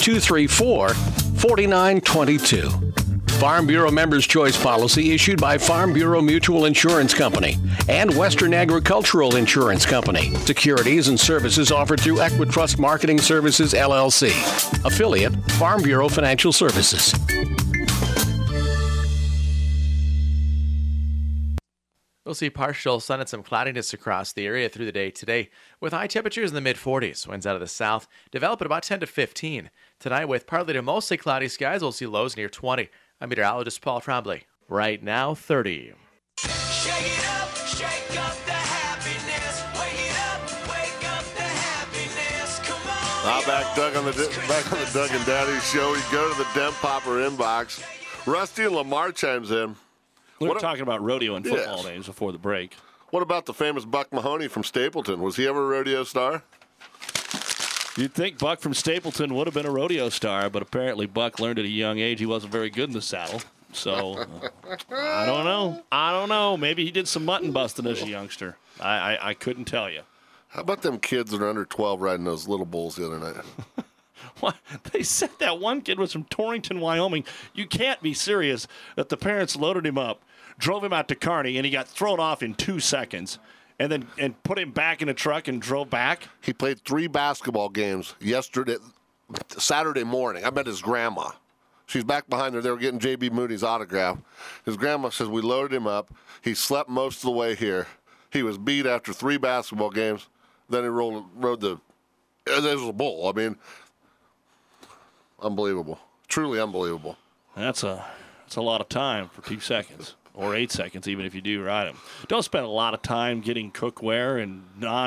Speaker 22: 234-4922. Farm Bureau Members' Choice policy issued by Farm Bureau Mutual Insurance Company and Western Agricultural Insurance Company. Securities and services offered through Equitrust Marketing Services, LLC. Affiliate, Farm Bureau Financial Services.
Speaker 17: We'll see partial sun and some cloudiness across the area through the day today, with high temperatures in the mid-40s. Winds out of the south develop at about 10 to 15. Tonight, with partly to mostly cloudy skies, we'll see lows near 20. I'm meteorologist Paul Trombley. Right now, 30.
Speaker 14: Shake it up, shake up the happiness. Wake it up, wake up the happiness. Come on.
Speaker 9: Back on the Doug and Daddy show. We go to the Dem Popper inbox. Rusty and Lamar chimes in.
Speaker 12: We were talking about rodeo and football names before the break.
Speaker 9: What about the famous Buck Mahoney from Stapleton? Was he ever a rodeo star?
Speaker 12: You'd think Buck from Stapleton would have been a rodeo star, but apparently Buck learned at a young age he wasn't very good in the saddle. So, I don't know. Maybe he did some mutton busting as a youngster. I couldn't tell you.
Speaker 9: How about them kids that are under 12 riding those little bulls the other night?
Speaker 12: What? They said that one kid was from Torrington, Wyoming. You can't be serious that the parents loaded him up, drove him out to Kearney, and he got thrown off in 2 seconds. And put him back in a truck and drove back?
Speaker 9: He played 3 basketball games Saturday morning. I met his grandma. She's back behind there. They were getting J.B. Moody's autograph. His grandma says, we loaded him up. He slept most of the way here. He was beat after 3 basketball games. Then he rode the – it was a bull. I mean, unbelievable. Truly unbelievable.
Speaker 12: That's a lot of time for 2 seconds. Or 8 seconds, even if you do ride them. Don't spend a lot of time getting cookware and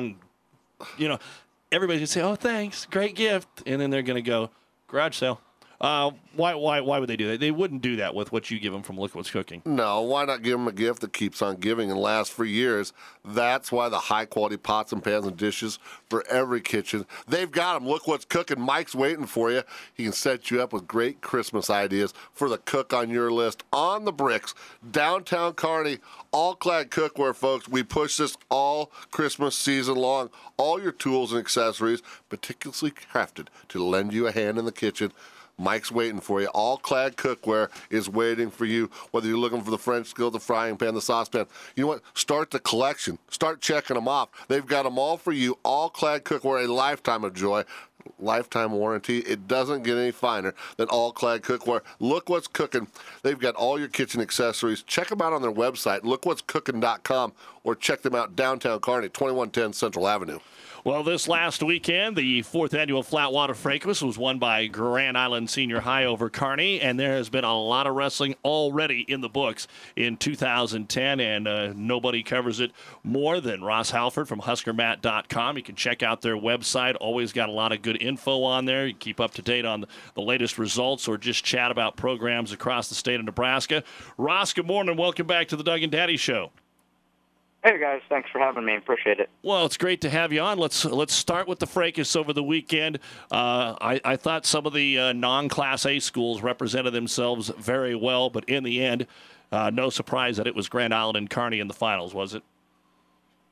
Speaker 12: everybody's going to say, oh, thanks, great gift. And then they're going to go, garage sale. Why would they do that? They wouldn't do that with what you give them from Look What's Cooking.
Speaker 9: No, why not give them a gift that keeps on giving and lasts for years? That's why the high-quality pots and pans and dishes for every kitchen. They've got them. Look What's Cooking. Mike's waiting for you. He can set you up with great Christmas ideas for the cook on your list. On the bricks, downtown Kearney, all-clad cookware, folks. We push this all Christmas season long. All your tools and accessories, meticulously crafted to lend you a hand in the kitchen. Mike's waiting for you. All-clad cookware is waiting for you, whether you're looking for the French skillet, the frying pan, the saucepan. You know what? Start the collection. Start checking them off. They've got them all for you. All-clad cookware, a lifetime of joy. Lifetime warranty. It doesn't get any finer than all-clad cookware. Look What's Cooking. They've got all your kitchen accessories. Check them out on their website, lookwhatscooking.com, or check them out downtown Kearney, 2110 Central Avenue.
Speaker 12: Well, this last weekend, the 4th annual Flatwater Fracas was won by Grand Island Senior High over Kearney, and there has been a lot of wrestling already in the books in 2010, and nobody covers it more than Ross Halford from HuskerMat.com. You can check out their website. Always got a lot of good info on there. You can keep up to date on the latest results or just chat about programs across the state of Nebraska. Ross, good morning. Welcome back to the Doug and Daddy Show.
Speaker 23: Hey, guys. Thanks for having me. Appreciate it.
Speaker 12: Well, it's great to have you on. Let's start with the fracas over the weekend. I thought some of the non-Class A schools represented themselves very well, but in the end, no surprise that it was Grand Island and Kearney in the finals, was it?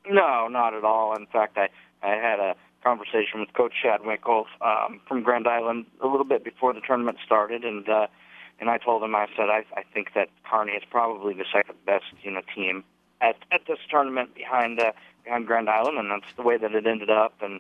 Speaker 23: No, not at all. In fact, I had a conversation with Coach Shadwinkle from Grand Island a little bit before the tournament started, and I told him, I said, I think that Kearney is probably the second best team at this tournament behind Grand Island, and that's the way that it ended up. And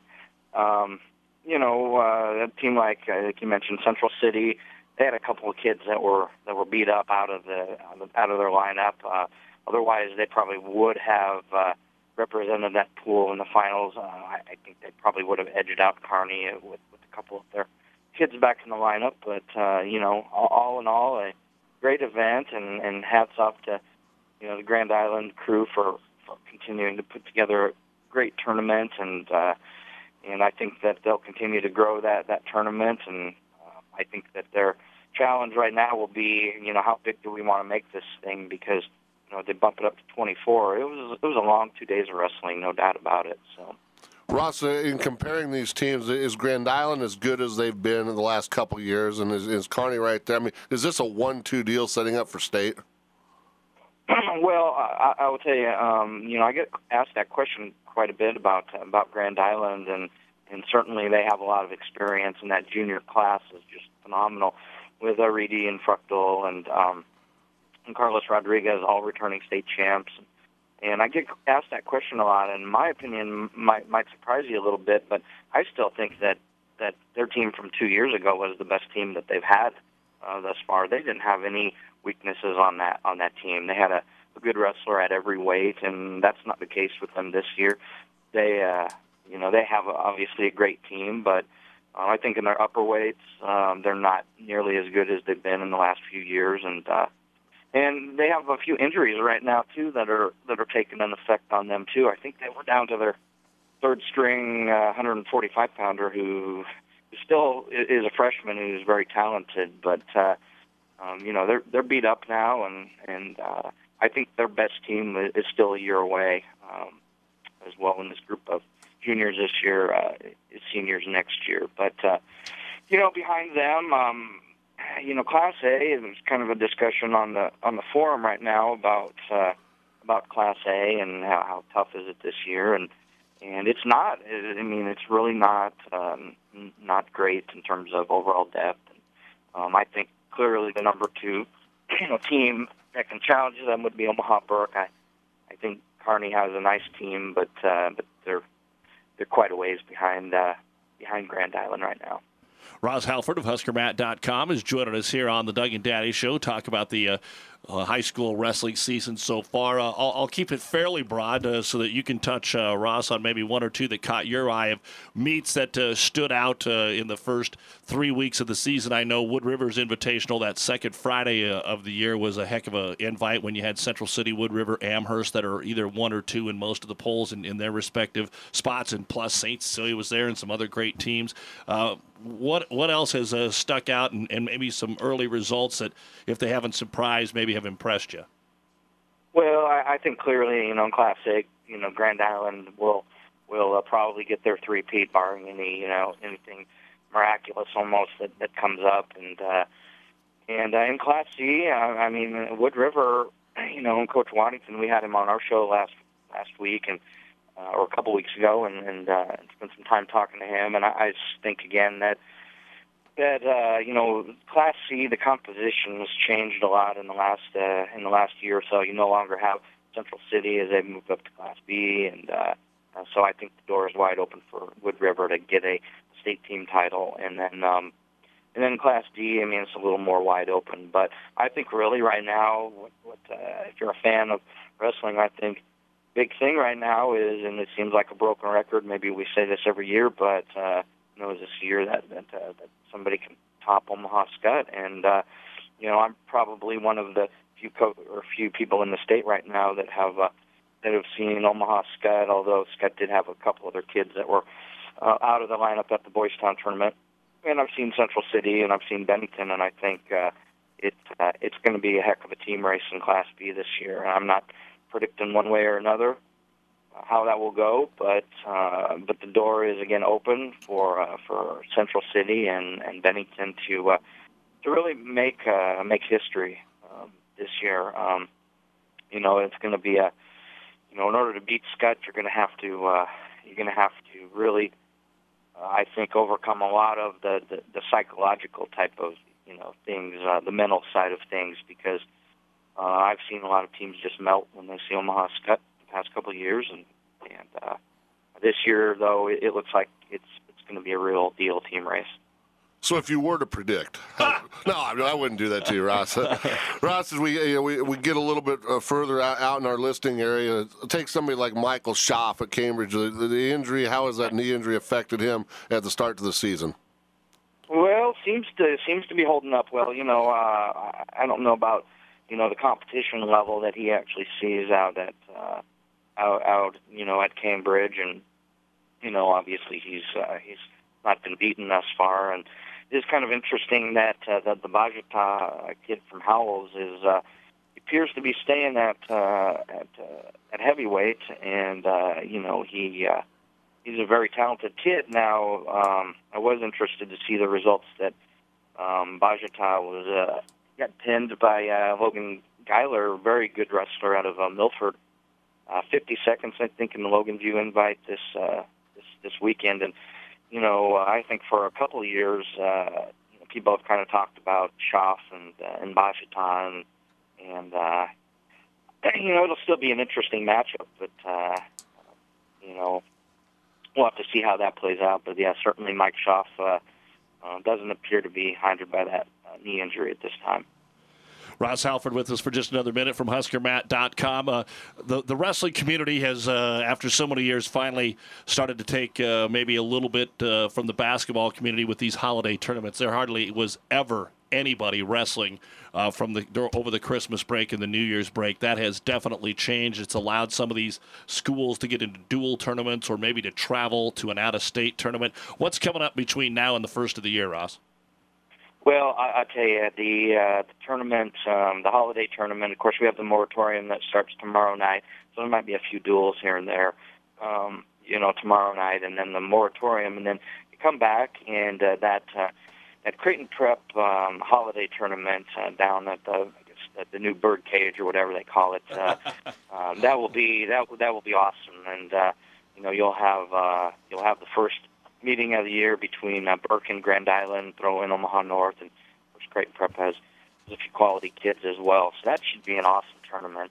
Speaker 23: a team like you mentioned, Central City, they had a couple of kids that were beat up out of their lineup. Otherwise, they probably would have represented that pool in the finals. I think they probably would have edged out Kearney with a couple of their kids back in the lineup. But all in all, a great event, and hats off to the Grand Island crew for continuing to put together a great tournament, and I think that they'll continue to grow that tournament. And I think that their challenge right now will be, how big do we want to make this thing? Because they bump it up to 24. It was a long 2 days of wrestling, no doubt about it. So,
Speaker 9: Ross, in comparing these teams, is Grand Island as good as they've been in the last couple of years, and is Kearney right there? I mean, is this a 1-2 deal setting up for state?
Speaker 23: Well, I will tell you, I get asked that question quite a bit about Grand Island, and certainly they have a lot of experience, and that junior class is just phenomenal with Reedy and Fruchtel and Carlos Rodriguez, all returning state champs. And I get asked that question a lot, and my opinion might surprise you a little bit, but I still think that their team from 2 years ago was the best team that they've had thus far. They didn't have any weaknesses on that team. They had a good wrestler at every weight, and that's not the case with them this year. They have obviously a great team, but I think in their upper weights, they're not nearly as good as they've been in the last few years, and they have a few injuries right now too that are taking an effect on them too. I think they were down to their third string 145 pounder who still is a freshman who's very talented, but they're beat up now, and I think their best team is still a year away as well in this group of juniors this year, seniors next year. But behind them, Class A, there's kind of a discussion on the forum right now about Class A and how tough is it this year, and it's not. It's really not great in terms of overall depth. I think clearly the number 2 team that can challenge them would be Omaha Burke. I think Kearney has a nice team, but they're quite a ways behind Grand Island right now.
Speaker 12: Ross Halford of HuskerMat.com is joining us here on the Doug and Daddy Show. Talk about the high school wrestling season so far. I'll keep it fairly broad so that you can touch, Ross, on maybe one or two that caught your eye of meets that stood out in the first 3 weeks of the season. I know Wood River's Invitational, that second Friday of the year, was a heck of an invite when you had Central City, Wood River, Amherst that are either 1 or 2 in most of the polls in their respective spots, and plus St. Cecilia was there and some other great teams. What else has stuck out, and maybe some early results that, if they haven't surprised, maybe have impressed you?
Speaker 23: Well, I think clearly, in Class A, Grand Island will probably get their three-peat, barring anything miraculous almost that comes up. And in Class C, Wood River, Coach Waddington, we had him on our show last week or a couple weeks ago, and spent some time talking to him. And I just think again that Class C, the composition has changed a lot in the last year or so. You no longer have Central City as they moved up to Class B, and so I think the door is wide open for Wood River to get a state team title, and then Class D, it's a little more wide open. But I think really right now, if you're a fan of wrestling, I think big thing right now is, and it seems like a broken record, maybe we say this every year, but is this year that somebody can top Omaha Skutt, and I'm probably one of the few people in the state right now that have seen Omaha Skutt, although Skutt did have a couple other kids that were out of the lineup at the Boys Town tournament. And I've seen Central City, and I've seen Bennington, and I think it's going to be a heck of a team race in Class B this year. And I'm not predicting one way or another how that will go, but the door is again open for Central City and Bennington to really make history this year. It's going to be in order to beat Scott, you're going to have to really, I think, overcome a lot of the psychological type of things, the mental side of things, because I've seen a lot of teams just melt when they see Omaha Skutt the past couple of years, and this year though it looks like it's going to be a real deal team race.
Speaker 9: So if you were to predict, no, I wouldn't do that to you, Ross. Ross, as we get a little bit further out in our listing area, take somebody like Michael Schaaf at Cambridge. The injury, how has that knee injury affected him at the start of the season?
Speaker 23: Well, seems to be holding up well. I don't know about the competition level that he actually sees out at Cambridge, and obviously he's not been beaten thus far, and it is kind of interesting that the Bajata kid from Howells he appears to be staying at heavyweight, and he's a very talented kid. Now, I was interested to see the results that Bajata got pinned by Logan Geiler, a very good wrestler out of Milford. 50 seconds, I think, in the Logan View invite this weekend, and I think for a couple of years, people have kind of talked about Schaaf and Bajata, and it'll still be an interesting matchup, but we'll have to see how that plays out. But yeah, certainly Mike Schaaf doesn't appear to be hindered by that knee injury at this time.
Speaker 12: Ross Halford with us for just another minute from HuskerMat.com. The wrestling community has, after so many years, finally started to take maybe a little bit from the basketball community with these holiday tournaments. There hardly was ever anybody wrestling over the Christmas break and the New Year's break. That has definitely changed. It's allowed some of these schools to get into dual tournaments or maybe to travel to an out-of-state tournament. What's coming up between now and the first of the year, Ross?
Speaker 23: Well, I'll tell you, the tournament, the holiday tournament, of course, we have the moratorium that starts tomorrow night, so there might be a few duels here and there, tomorrow night, and then the moratorium, and then you come back, and that Creighton Prep holiday tournament down at the new bird cage or whatever they call it, that will be awesome, and you'll have the first meeting of the year between Burke and Grand Island, throw in Omaha North, and of course Creighton Prep has a few quality kids as well. So that should be an awesome tournament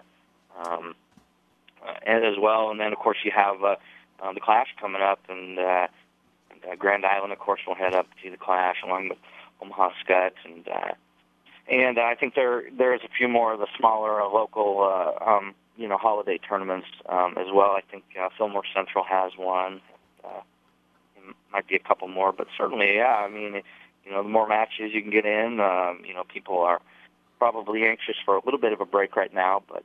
Speaker 23: as well. And then of course you have the Clash coming up, and Grand Island, of course, will head up to the Clash along with Omaha Skutt, and I think there's a few more of the smaller local holiday tournaments as well. I think Fillmore Central has one. Might be a couple more, but certainly, yeah. I mean, the more matches you can get in, people are probably anxious for a little bit of a break right now. But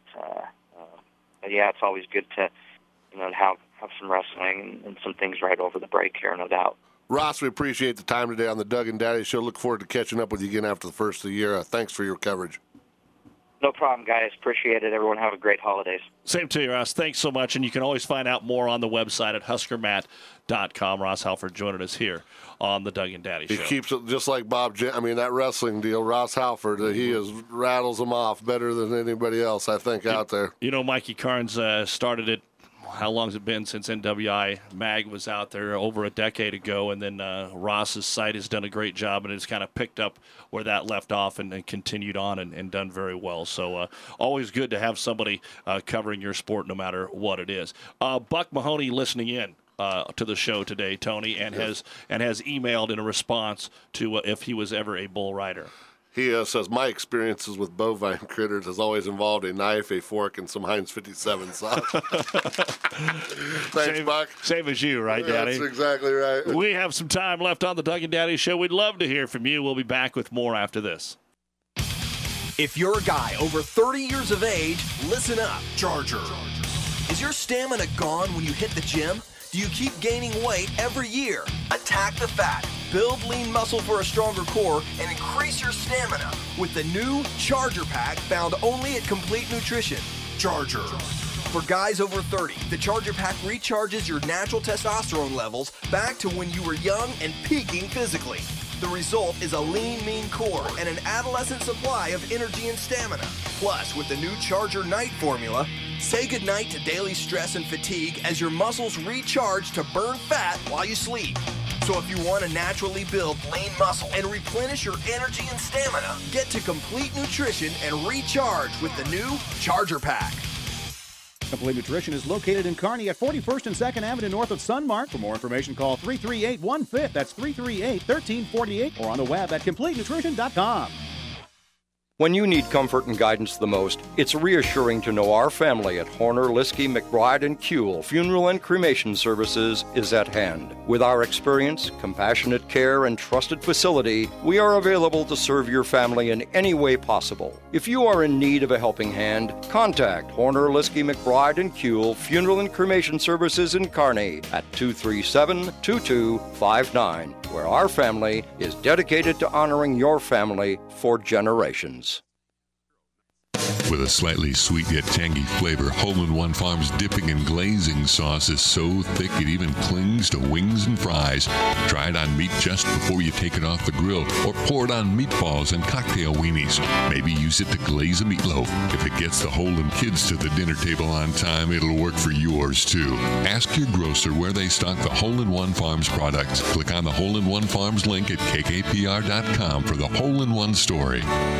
Speaker 23: yeah, it's always good to have some wrestling and some things right over the break here, no doubt.
Speaker 9: Ross, we appreciate the time today on the Doug and Daddy Show. Look forward to catching up with you again after the first of the year. Thanks for your coverage.
Speaker 23: No problem, guys. Appreciate it. Everyone have a great holidays.
Speaker 12: Same to you, Ross. Thanks so much. And you can always find out more on the website at HuskerMat.com. Ross Halford joining us here on the Doug and Daddy Show.
Speaker 9: He keeps it just like Bob. That wrestling deal, Ross Halford, he rattles them off better than anybody else, I think, out there. Mikey Carnes started it. How long has it been since NWI Mag was out there? Over a decade ago, and then Ross's site has done a great job, and it's kind of picked up where that left off and continued on and done very well. So always good to have somebody covering your sport no matter what it is. Buck Mahoney listening in to the show today, Tony, and has emailed in a response to if he was ever a bull rider. He says, my experiences with bovine critters has always involved a knife, a fork, and some Heinz 57 sauce. Thanks, Buck.
Speaker 12: Same as you, right, Daddy?
Speaker 9: That's exactly right.
Speaker 12: We have some time left on the Doug and Daddy Show. We'd love to hear from you. We'll be back with more after this.
Speaker 1: If you're a guy over 30 years of age, listen up. Charger. Is your stamina gone when you hit the gym? Do you keep gaining weight every year? Attack the fat. Build lean muscle for a stronger core and increase your stamina with the new Charger Pack found only at Complete Nutrition. Charger. For guys over 30, the Charger Pack recharges your natural testosterone levels back to when you were young and peaking physically. The result is a lean, mean core and an adolescent supply of energy and stamina. Plus, with the new Charger Night formula, Say goodnight to daily stress and fatigue as your muscles recharge to burn fat while you sleep. So if you want to naturally build lean muscle and replenish your energy and stamina, get to Complete Nutrition and recharge with the new Charger Pack.
Speaker 3: Complete Nutrition is located in Kearney at 41st and 2nd Avenue north of Sunmark. For more information, call 338-15. That's 338-1348 or on the web at CompleteNutrition.com.
Speaker 5: When you need comfort and guidance the most, it's reassuring to know our family at Horner, Liskey, McBride, and Kuehl Funeral and Cremation Services is at hand. With our experience, compassionate care, and trusted facility, we are available to serve your family in any way possible. If you are in need of a helping hand, contact Horner, Liskey, McBride, and Kuehl Funeral and Cremation Services in Kearney at 237-2259, where our family is dedicated to honoring your family for generations.
Speaker 6: With a slightly sweet yet tangy flavor, Hole-in-One Farms dipping and glazing sauce is so thick it even clings to wings and fries. Try it on meat just before you take it off the grill, or pour it on meatballs and cocktail weenies. Maybe use it to glaze a meatloaf. If it gets the Hole-in kids to the dinner table on time, it'll work for yours too. Ask your grocer where they stock the Hole-in-One Farms products. Click on the Hole-in-One Farms link at kkpr.com for the Hole-in-One story.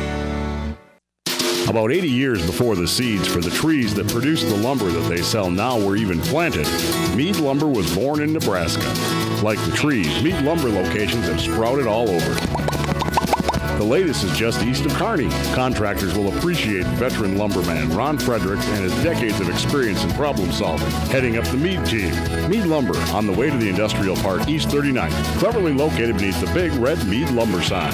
Speaker 24: About 80 years before the seeds for the trees that produce the lumber that they sell now were even planted, Mead Lumber was born in Nebraska. Like the trees, Mead Lumber locations have sprouted all over. The latest is just east of Kearney. Contractors will appreciate veteran lumberman Ron Fredericks and his decades of experience in problem solving, heading up the Mead team. Mead Lumber, on the way to the Industrial Park, East 39th, cleverly located beneath the big red Mead Lumber sign.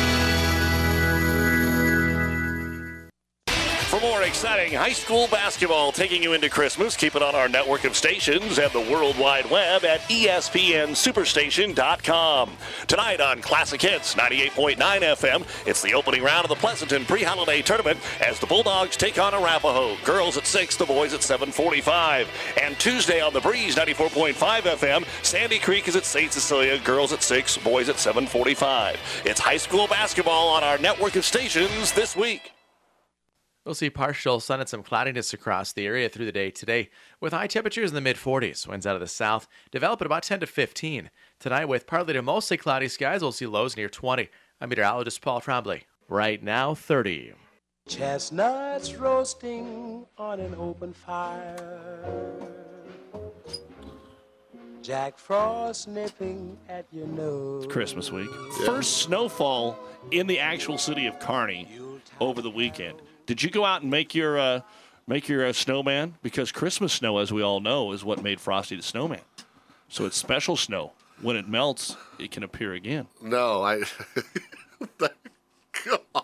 Speaker 12: For more exciting high school basketball taking you into Christmas, keep it on our network of stations and the World Wide Web at ESPNSuperstation.com. Tonight on Classic Hits 98.9 FM, it's the opening round of the Pleasanton pre-holiday tournament as the Bulldogs take on Arapahoe. Girls at 6, the boys at 7:45. And Tuesday on the Breeze 94.5 FM, Sandy Creek is at St. Cecilia. Girls at 6, boys at 7:45. It's high school basketball on our network of stations this week.
Speaker 17: We'll see partial sun and some cloudiness across the area through the day today, with high temperatures in the mid-40s. Winds out of the south develop at about 10 to 15. Tonight, with partly to mostly cloudy skies, we'll see lows near 20. I'm meteorologist Paul Trombley. Right now, 30.
Speaker 25: Chestnuts roasting on an open fire. Jack Frost nipping at your nose.
Speaker 12: It's Christmas week. First snowfall in the actual city of Kearney over the weekend. Did you go out and make your snowman? Because Christmas snow, as we all know, is what made Frosty the Snowman. So it's special snow. When it melts, it can appear again.
Speaker 9: No, God.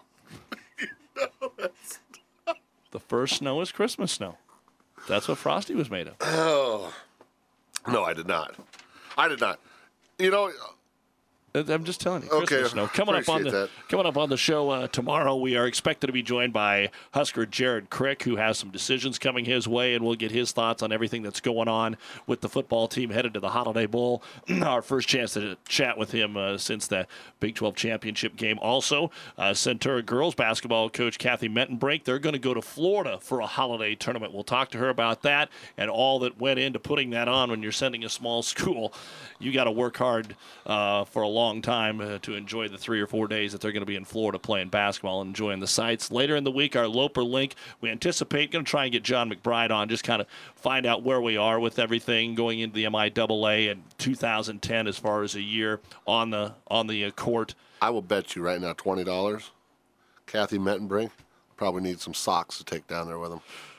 Speaker 12: The first snow is Christmas snow. That's what Frosty was made of.
Speaker 9: Oh. No, I did not. You know,
Speaker 12: I'm just telling you. Christmas snow. Coming up on the show tomorrow, we are expected to be joined by Husker Jared Crick, who has some decisions coming his way, and we'll get his thoughts on everything that's going on with the football team headed to the Holiday Bowl. Our first chance to chat with him since the Big 12 championship game. Also, Centura girls basketball coach Kathy Mettenbrink, they're going to go to Florida for a holiday tournament. We'll talk to her about that and all that went into putting that on. When you're sending a small school, you got to work hard for a long time to enjoy the 3 or 4 days that they're going to be in Florida playing basketball and enjoying the sights. Later in the week, our Loper Link, we anticipate going to try and get John McBride on, just kind of find out where we are with everything going into the MIAA in 2010 as far as a year on the court.
Speaker 9: I will bet you right now $20. Kathy Mettenbrink probably needs some socks to take down there with him.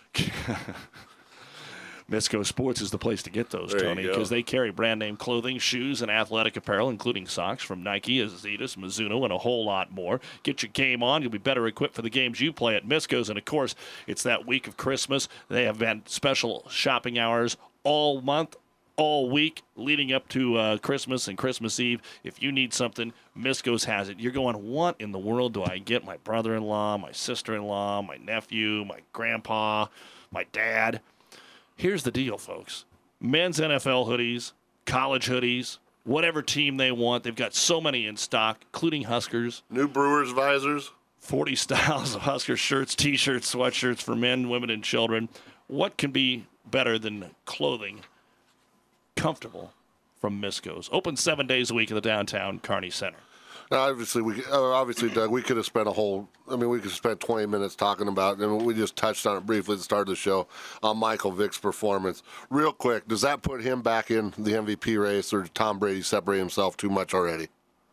Speaker 12: Misco Sports is the place to get those, Tony, because they carry brand name clothing, shoes, and athletic apparel, including socks from Nike, Adidas, Mizuno, and a whole lot more. Get your game on. You'll be better equipped for the games you play at Misco's. And, of course, it's that week of Christmas. They have had special shopping hours all month, all week, leading up to Christmas and Christmas Eve. If you need something, Misco's has it. You're going, what in the world do I get my brother-in-law, my sister-in-law, my nephew, my grandpa, my dad? Here's the deal, folks. Men's NFL hoodies, college hoodies, whatever team they want. They've got so many in stock, including Huskers.
Speaker 9: New Brewers visors.
Speaker 12: 40 styles of Husker shirts, T-shirts, sweatshirts for men, women, and children. what can be better than clothing comfortable from Misco's? Open 7 days a week in the downtown Kearney Center.
Speaker 9: Now, obviously, Doug, we could have spent we could have spent 20 minutes talking about it, and we just touched on it briefly at the start of the show on Michael Vick's performance. Real quick, does that put him back in the MVP race, or did Tom Brady separate himself too much already?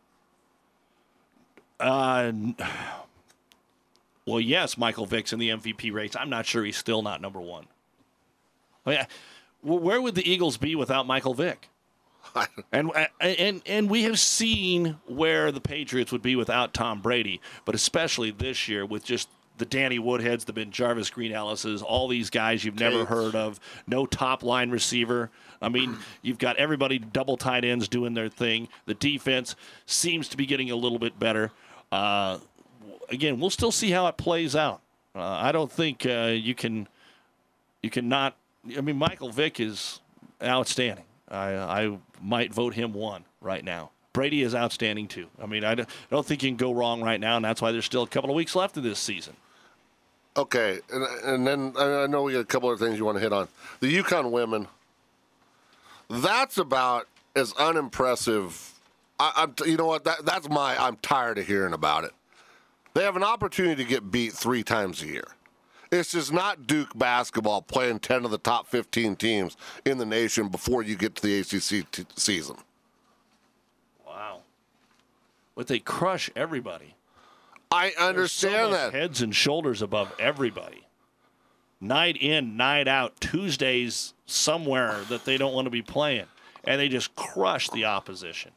Speaker 12: Well, yes, Michael Vick's in the MVP race. I'm not sure he's still not number one. Where would the Eagles be without Michael Vick? And we have seen where the Patriots would be without Tom Brady, but especially this year with just the Danny Woodheads, the Ben Jarvis Green Ellises, all these guys you've never heard of, no top line receiver. I mean, you've got everybody double tight ends doing their thing. The defense seems to be getting a little bit better. Again, we'll still see how it plays out. I don't think you can not. I mean, Michael Vick is outstanding. I might vote him one right now. Brady is outstanding, too. I mean, I don't think you can go wrong right now, and that's why there's still a couple of weeks left of this season.
Speaker 9: Okay, and then I know we got a couple of things you want to hit on. The UConn women, that's about as unimpressive. You know what? I'm tired of hearing about it. They have an opportunity to get beat 3 times a year. It's just not Duke basketball playing 10 of the top 15 teams in the nation before you get to the ACC season.
Speaker 12: Wow. But they crush everybody.
Speaker 9: I understand that.
Speaker 12: Heads and shoulders above everybody. Night in, night out, Tuesdays somewhere that they don't want to be playing. And they just crush the opposition.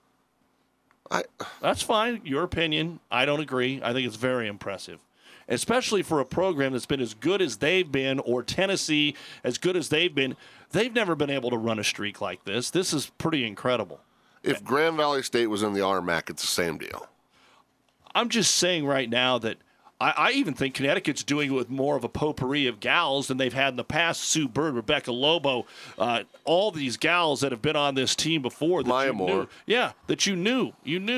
Speaker 12: That's fine. Your opinion. I don't agree. I think it's very impressive. Especially for a program that's been as good as they've been, or Tennessee as good as they've been. They've never been able to run a streak like this. This is pretty incredible.
Speaker 9: If Grand Valley State was in the RMAC, it's the same deal.
Speaker 12: I'm just saying right now that I even think Connecticut's doing it with more of a potpourri of gals than they've had in the past. Sue Bird, Rebecca Lobo, all these gals that have been on this team before.
Speaker 9: Maya Moore.
Speaker 12: Yeah, that you knew.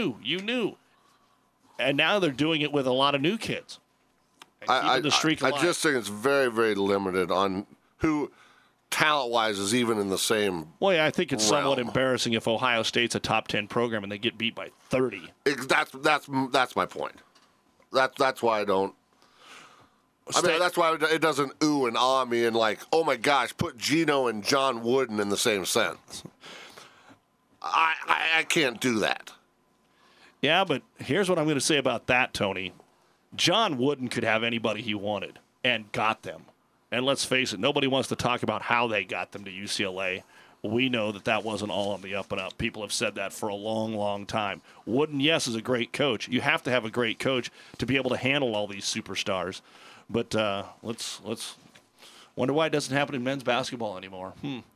Speaker 12: And now they're doing it with a lot of new kids.
Speaker 9: I just think it's very, very limited on who talent-wise is even in the same
Speaker 12: Well, yeah, I think it's
Speaker 9: realm.
Speaker 12: somewhat embarrassing if Ohio State's a top 10 program and they get beat by 30.
Speaker 9: That's my point. That's why I don't. I mean, that's why it doesn't ooh and ah me and like, oh my gosh, put Gino and John Wooden in the same sentence. I can't do that.
Speaker 12: Yeah, but here's what I'm going to say about that, Tony. John Wooden could have anybody he wanted and got them. And let's face it, nobody wants to talk about how they got them to UCLA. We know that wasn't all on the up and up. People have said that for a long, long time. Wooden, yes, is a great coach. You have to have a great coach to be able to handle all these superstars. But let's wonder why it doesn't happen in men's basketball anymore.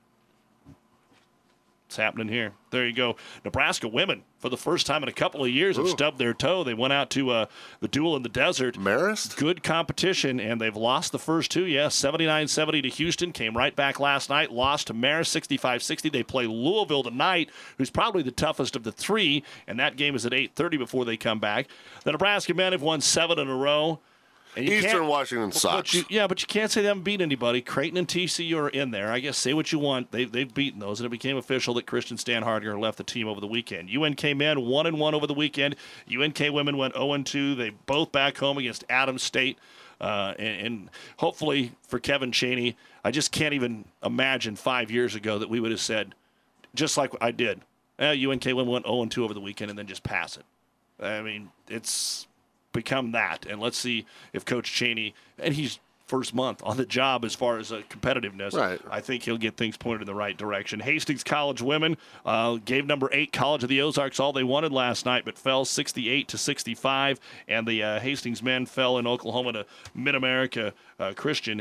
Speaker 12: It's happening here. There you go. Nebraska women, for the first time in a couple of years, have stubbed their toe. They went out to the duel in the desert.
Speaker 9: Marist?
Speaker 12: Good competition, and they've lost the first two. Yes, 79-70 to Houston. Came right back last night. Lost to Marist, 65-60. They play Louisville tonight, who's probably the toughest of the three, and that game is at 8:30 before they come back. The Nebraska men have won 7 in a row.
Speaker 9: Eastern Washington sucks.
Speaker 12: But you can't say they haven't beaten anybody. Creighton and TCU are in there. I guess say what you want. They've beaten those, and it became official that Christian Standhardinger left the team over the weekend. UNK men 1-1 over the weekend. UNK women went 0-2. They both back home against Adams State. And hopefully for Kevin Chaney, I just can't even imagine 5 years ago that we would have said, just like I did, UNK women went 0-2 over the weekend and then just pass it. I mean, it's become that, and let's see if Coach Chaney, and he's first month on the job as far as competitiveness,
Speaker 9: right.
Speaker 12: I think he'll get things pointed in the right direction. Hastings College women gave number 8 College of the Ozarks all they wanted last night, but fell 68-65, and the Hastings men fell in Oklahoma to Mid-America Christian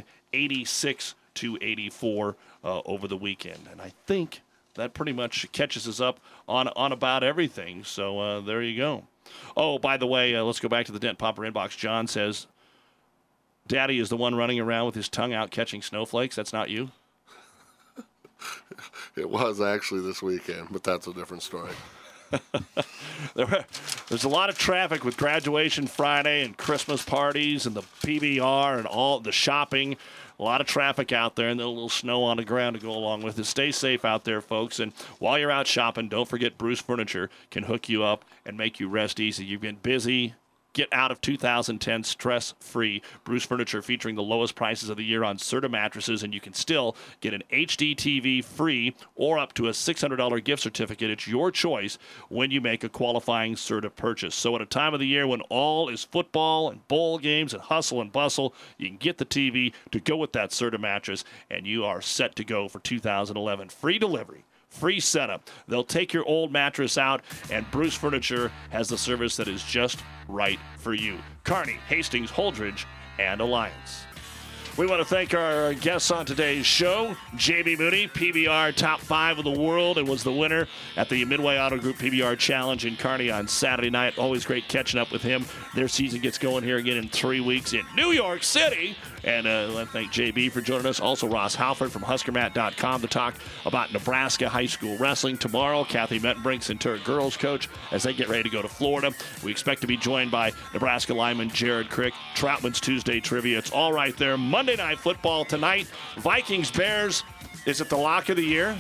Speaker 12: 86-84 over the weekend, and I think that pretty much catches us up on about everything. So there you go. Oh, by the way, let's go back to the Dent Popper inbox. John says, Daddy is the one running around with his tongue out catching snowflakes. That's not you?
Speaker 9: It was actually this weekend, but that's a different story.
Speaker 12: There's a lot of traffic with graduation Friday and Christmas parties and the PBR and all the shopping. A lot of traffic out there, and then a little snow on the ground to go along with it. Stay safe out there, folks. And while you're out shopping, don't forget Bruce Furniture can hook you up and make you rest easy. You've been busy. Get out of 2010 stress-free. Bruce Furniture featuring the lowest prices of the year on Serta mattresses, and you can still get an HD TV free or up to a $600 gift certificate. It's your choice when you make a qualifying Serta purchase. So at a time of the year when all is football and bowl games and hustle and bustle, you can get the TV to go with that Serta mattress, and you are set to go for 2011. Free delivery. Free setup. They'll take your old mattress out, and Bruce Furniture has the service that is just right for you. Kearney, Hastings, Holdridge, and Alliance. We want to thank our guests on today's show. J.B. Mooney, PBR Top 5 of the world, and was the winner at the Midway Auto Group PBR Challenge in Kearney on Saturday night. Always great catching up with him. Their season gets going here again in 3 weeks in New York City. And I want to thank J.B. for joining us. Also, Ross Halford from HuskerMat.com to talk about Nebraska high school wrestling tomorrow. Kathy Mettenbrink, Centura girls coach, as they get ready to go to Florida. We expect to be joined by Nebraska lineman Jared Crick. Troutman's Tuesday trivia. It's all right there. Monday Night Football tonight. Vikings-Bears. Is it the lock of the year?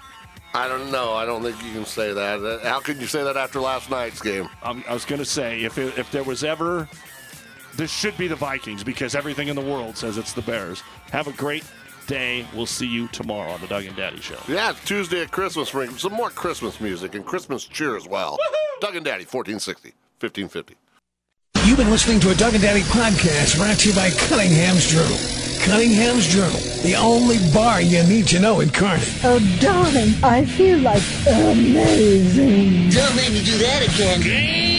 Speaker 9: I don't know. I don't think you can say that. How can you say that after last night's game?
Speaker 12: I was going to say, if there was ever... This should be the Vikings because everything in the world says it's the Bears. Have a great day. We'll see you tomorrow on the Doug and Daddy Show.
Speaker 9: Yeah, it's Tuesday at Christmas. Bring some more Christmas music and Christmas cheer as well. Woo-hoo! Doug and Daddy, 1460, 1550.
Speaker 4: You've been listening to a Doug and Daddy podcast brought to you by Cunningham's Journal. Cunningham's Journal, the only bar you need to know in Kearney.
Speaker 7: Oh, darling, I feel like amazing.
Speaker 4: Don't make me do that again.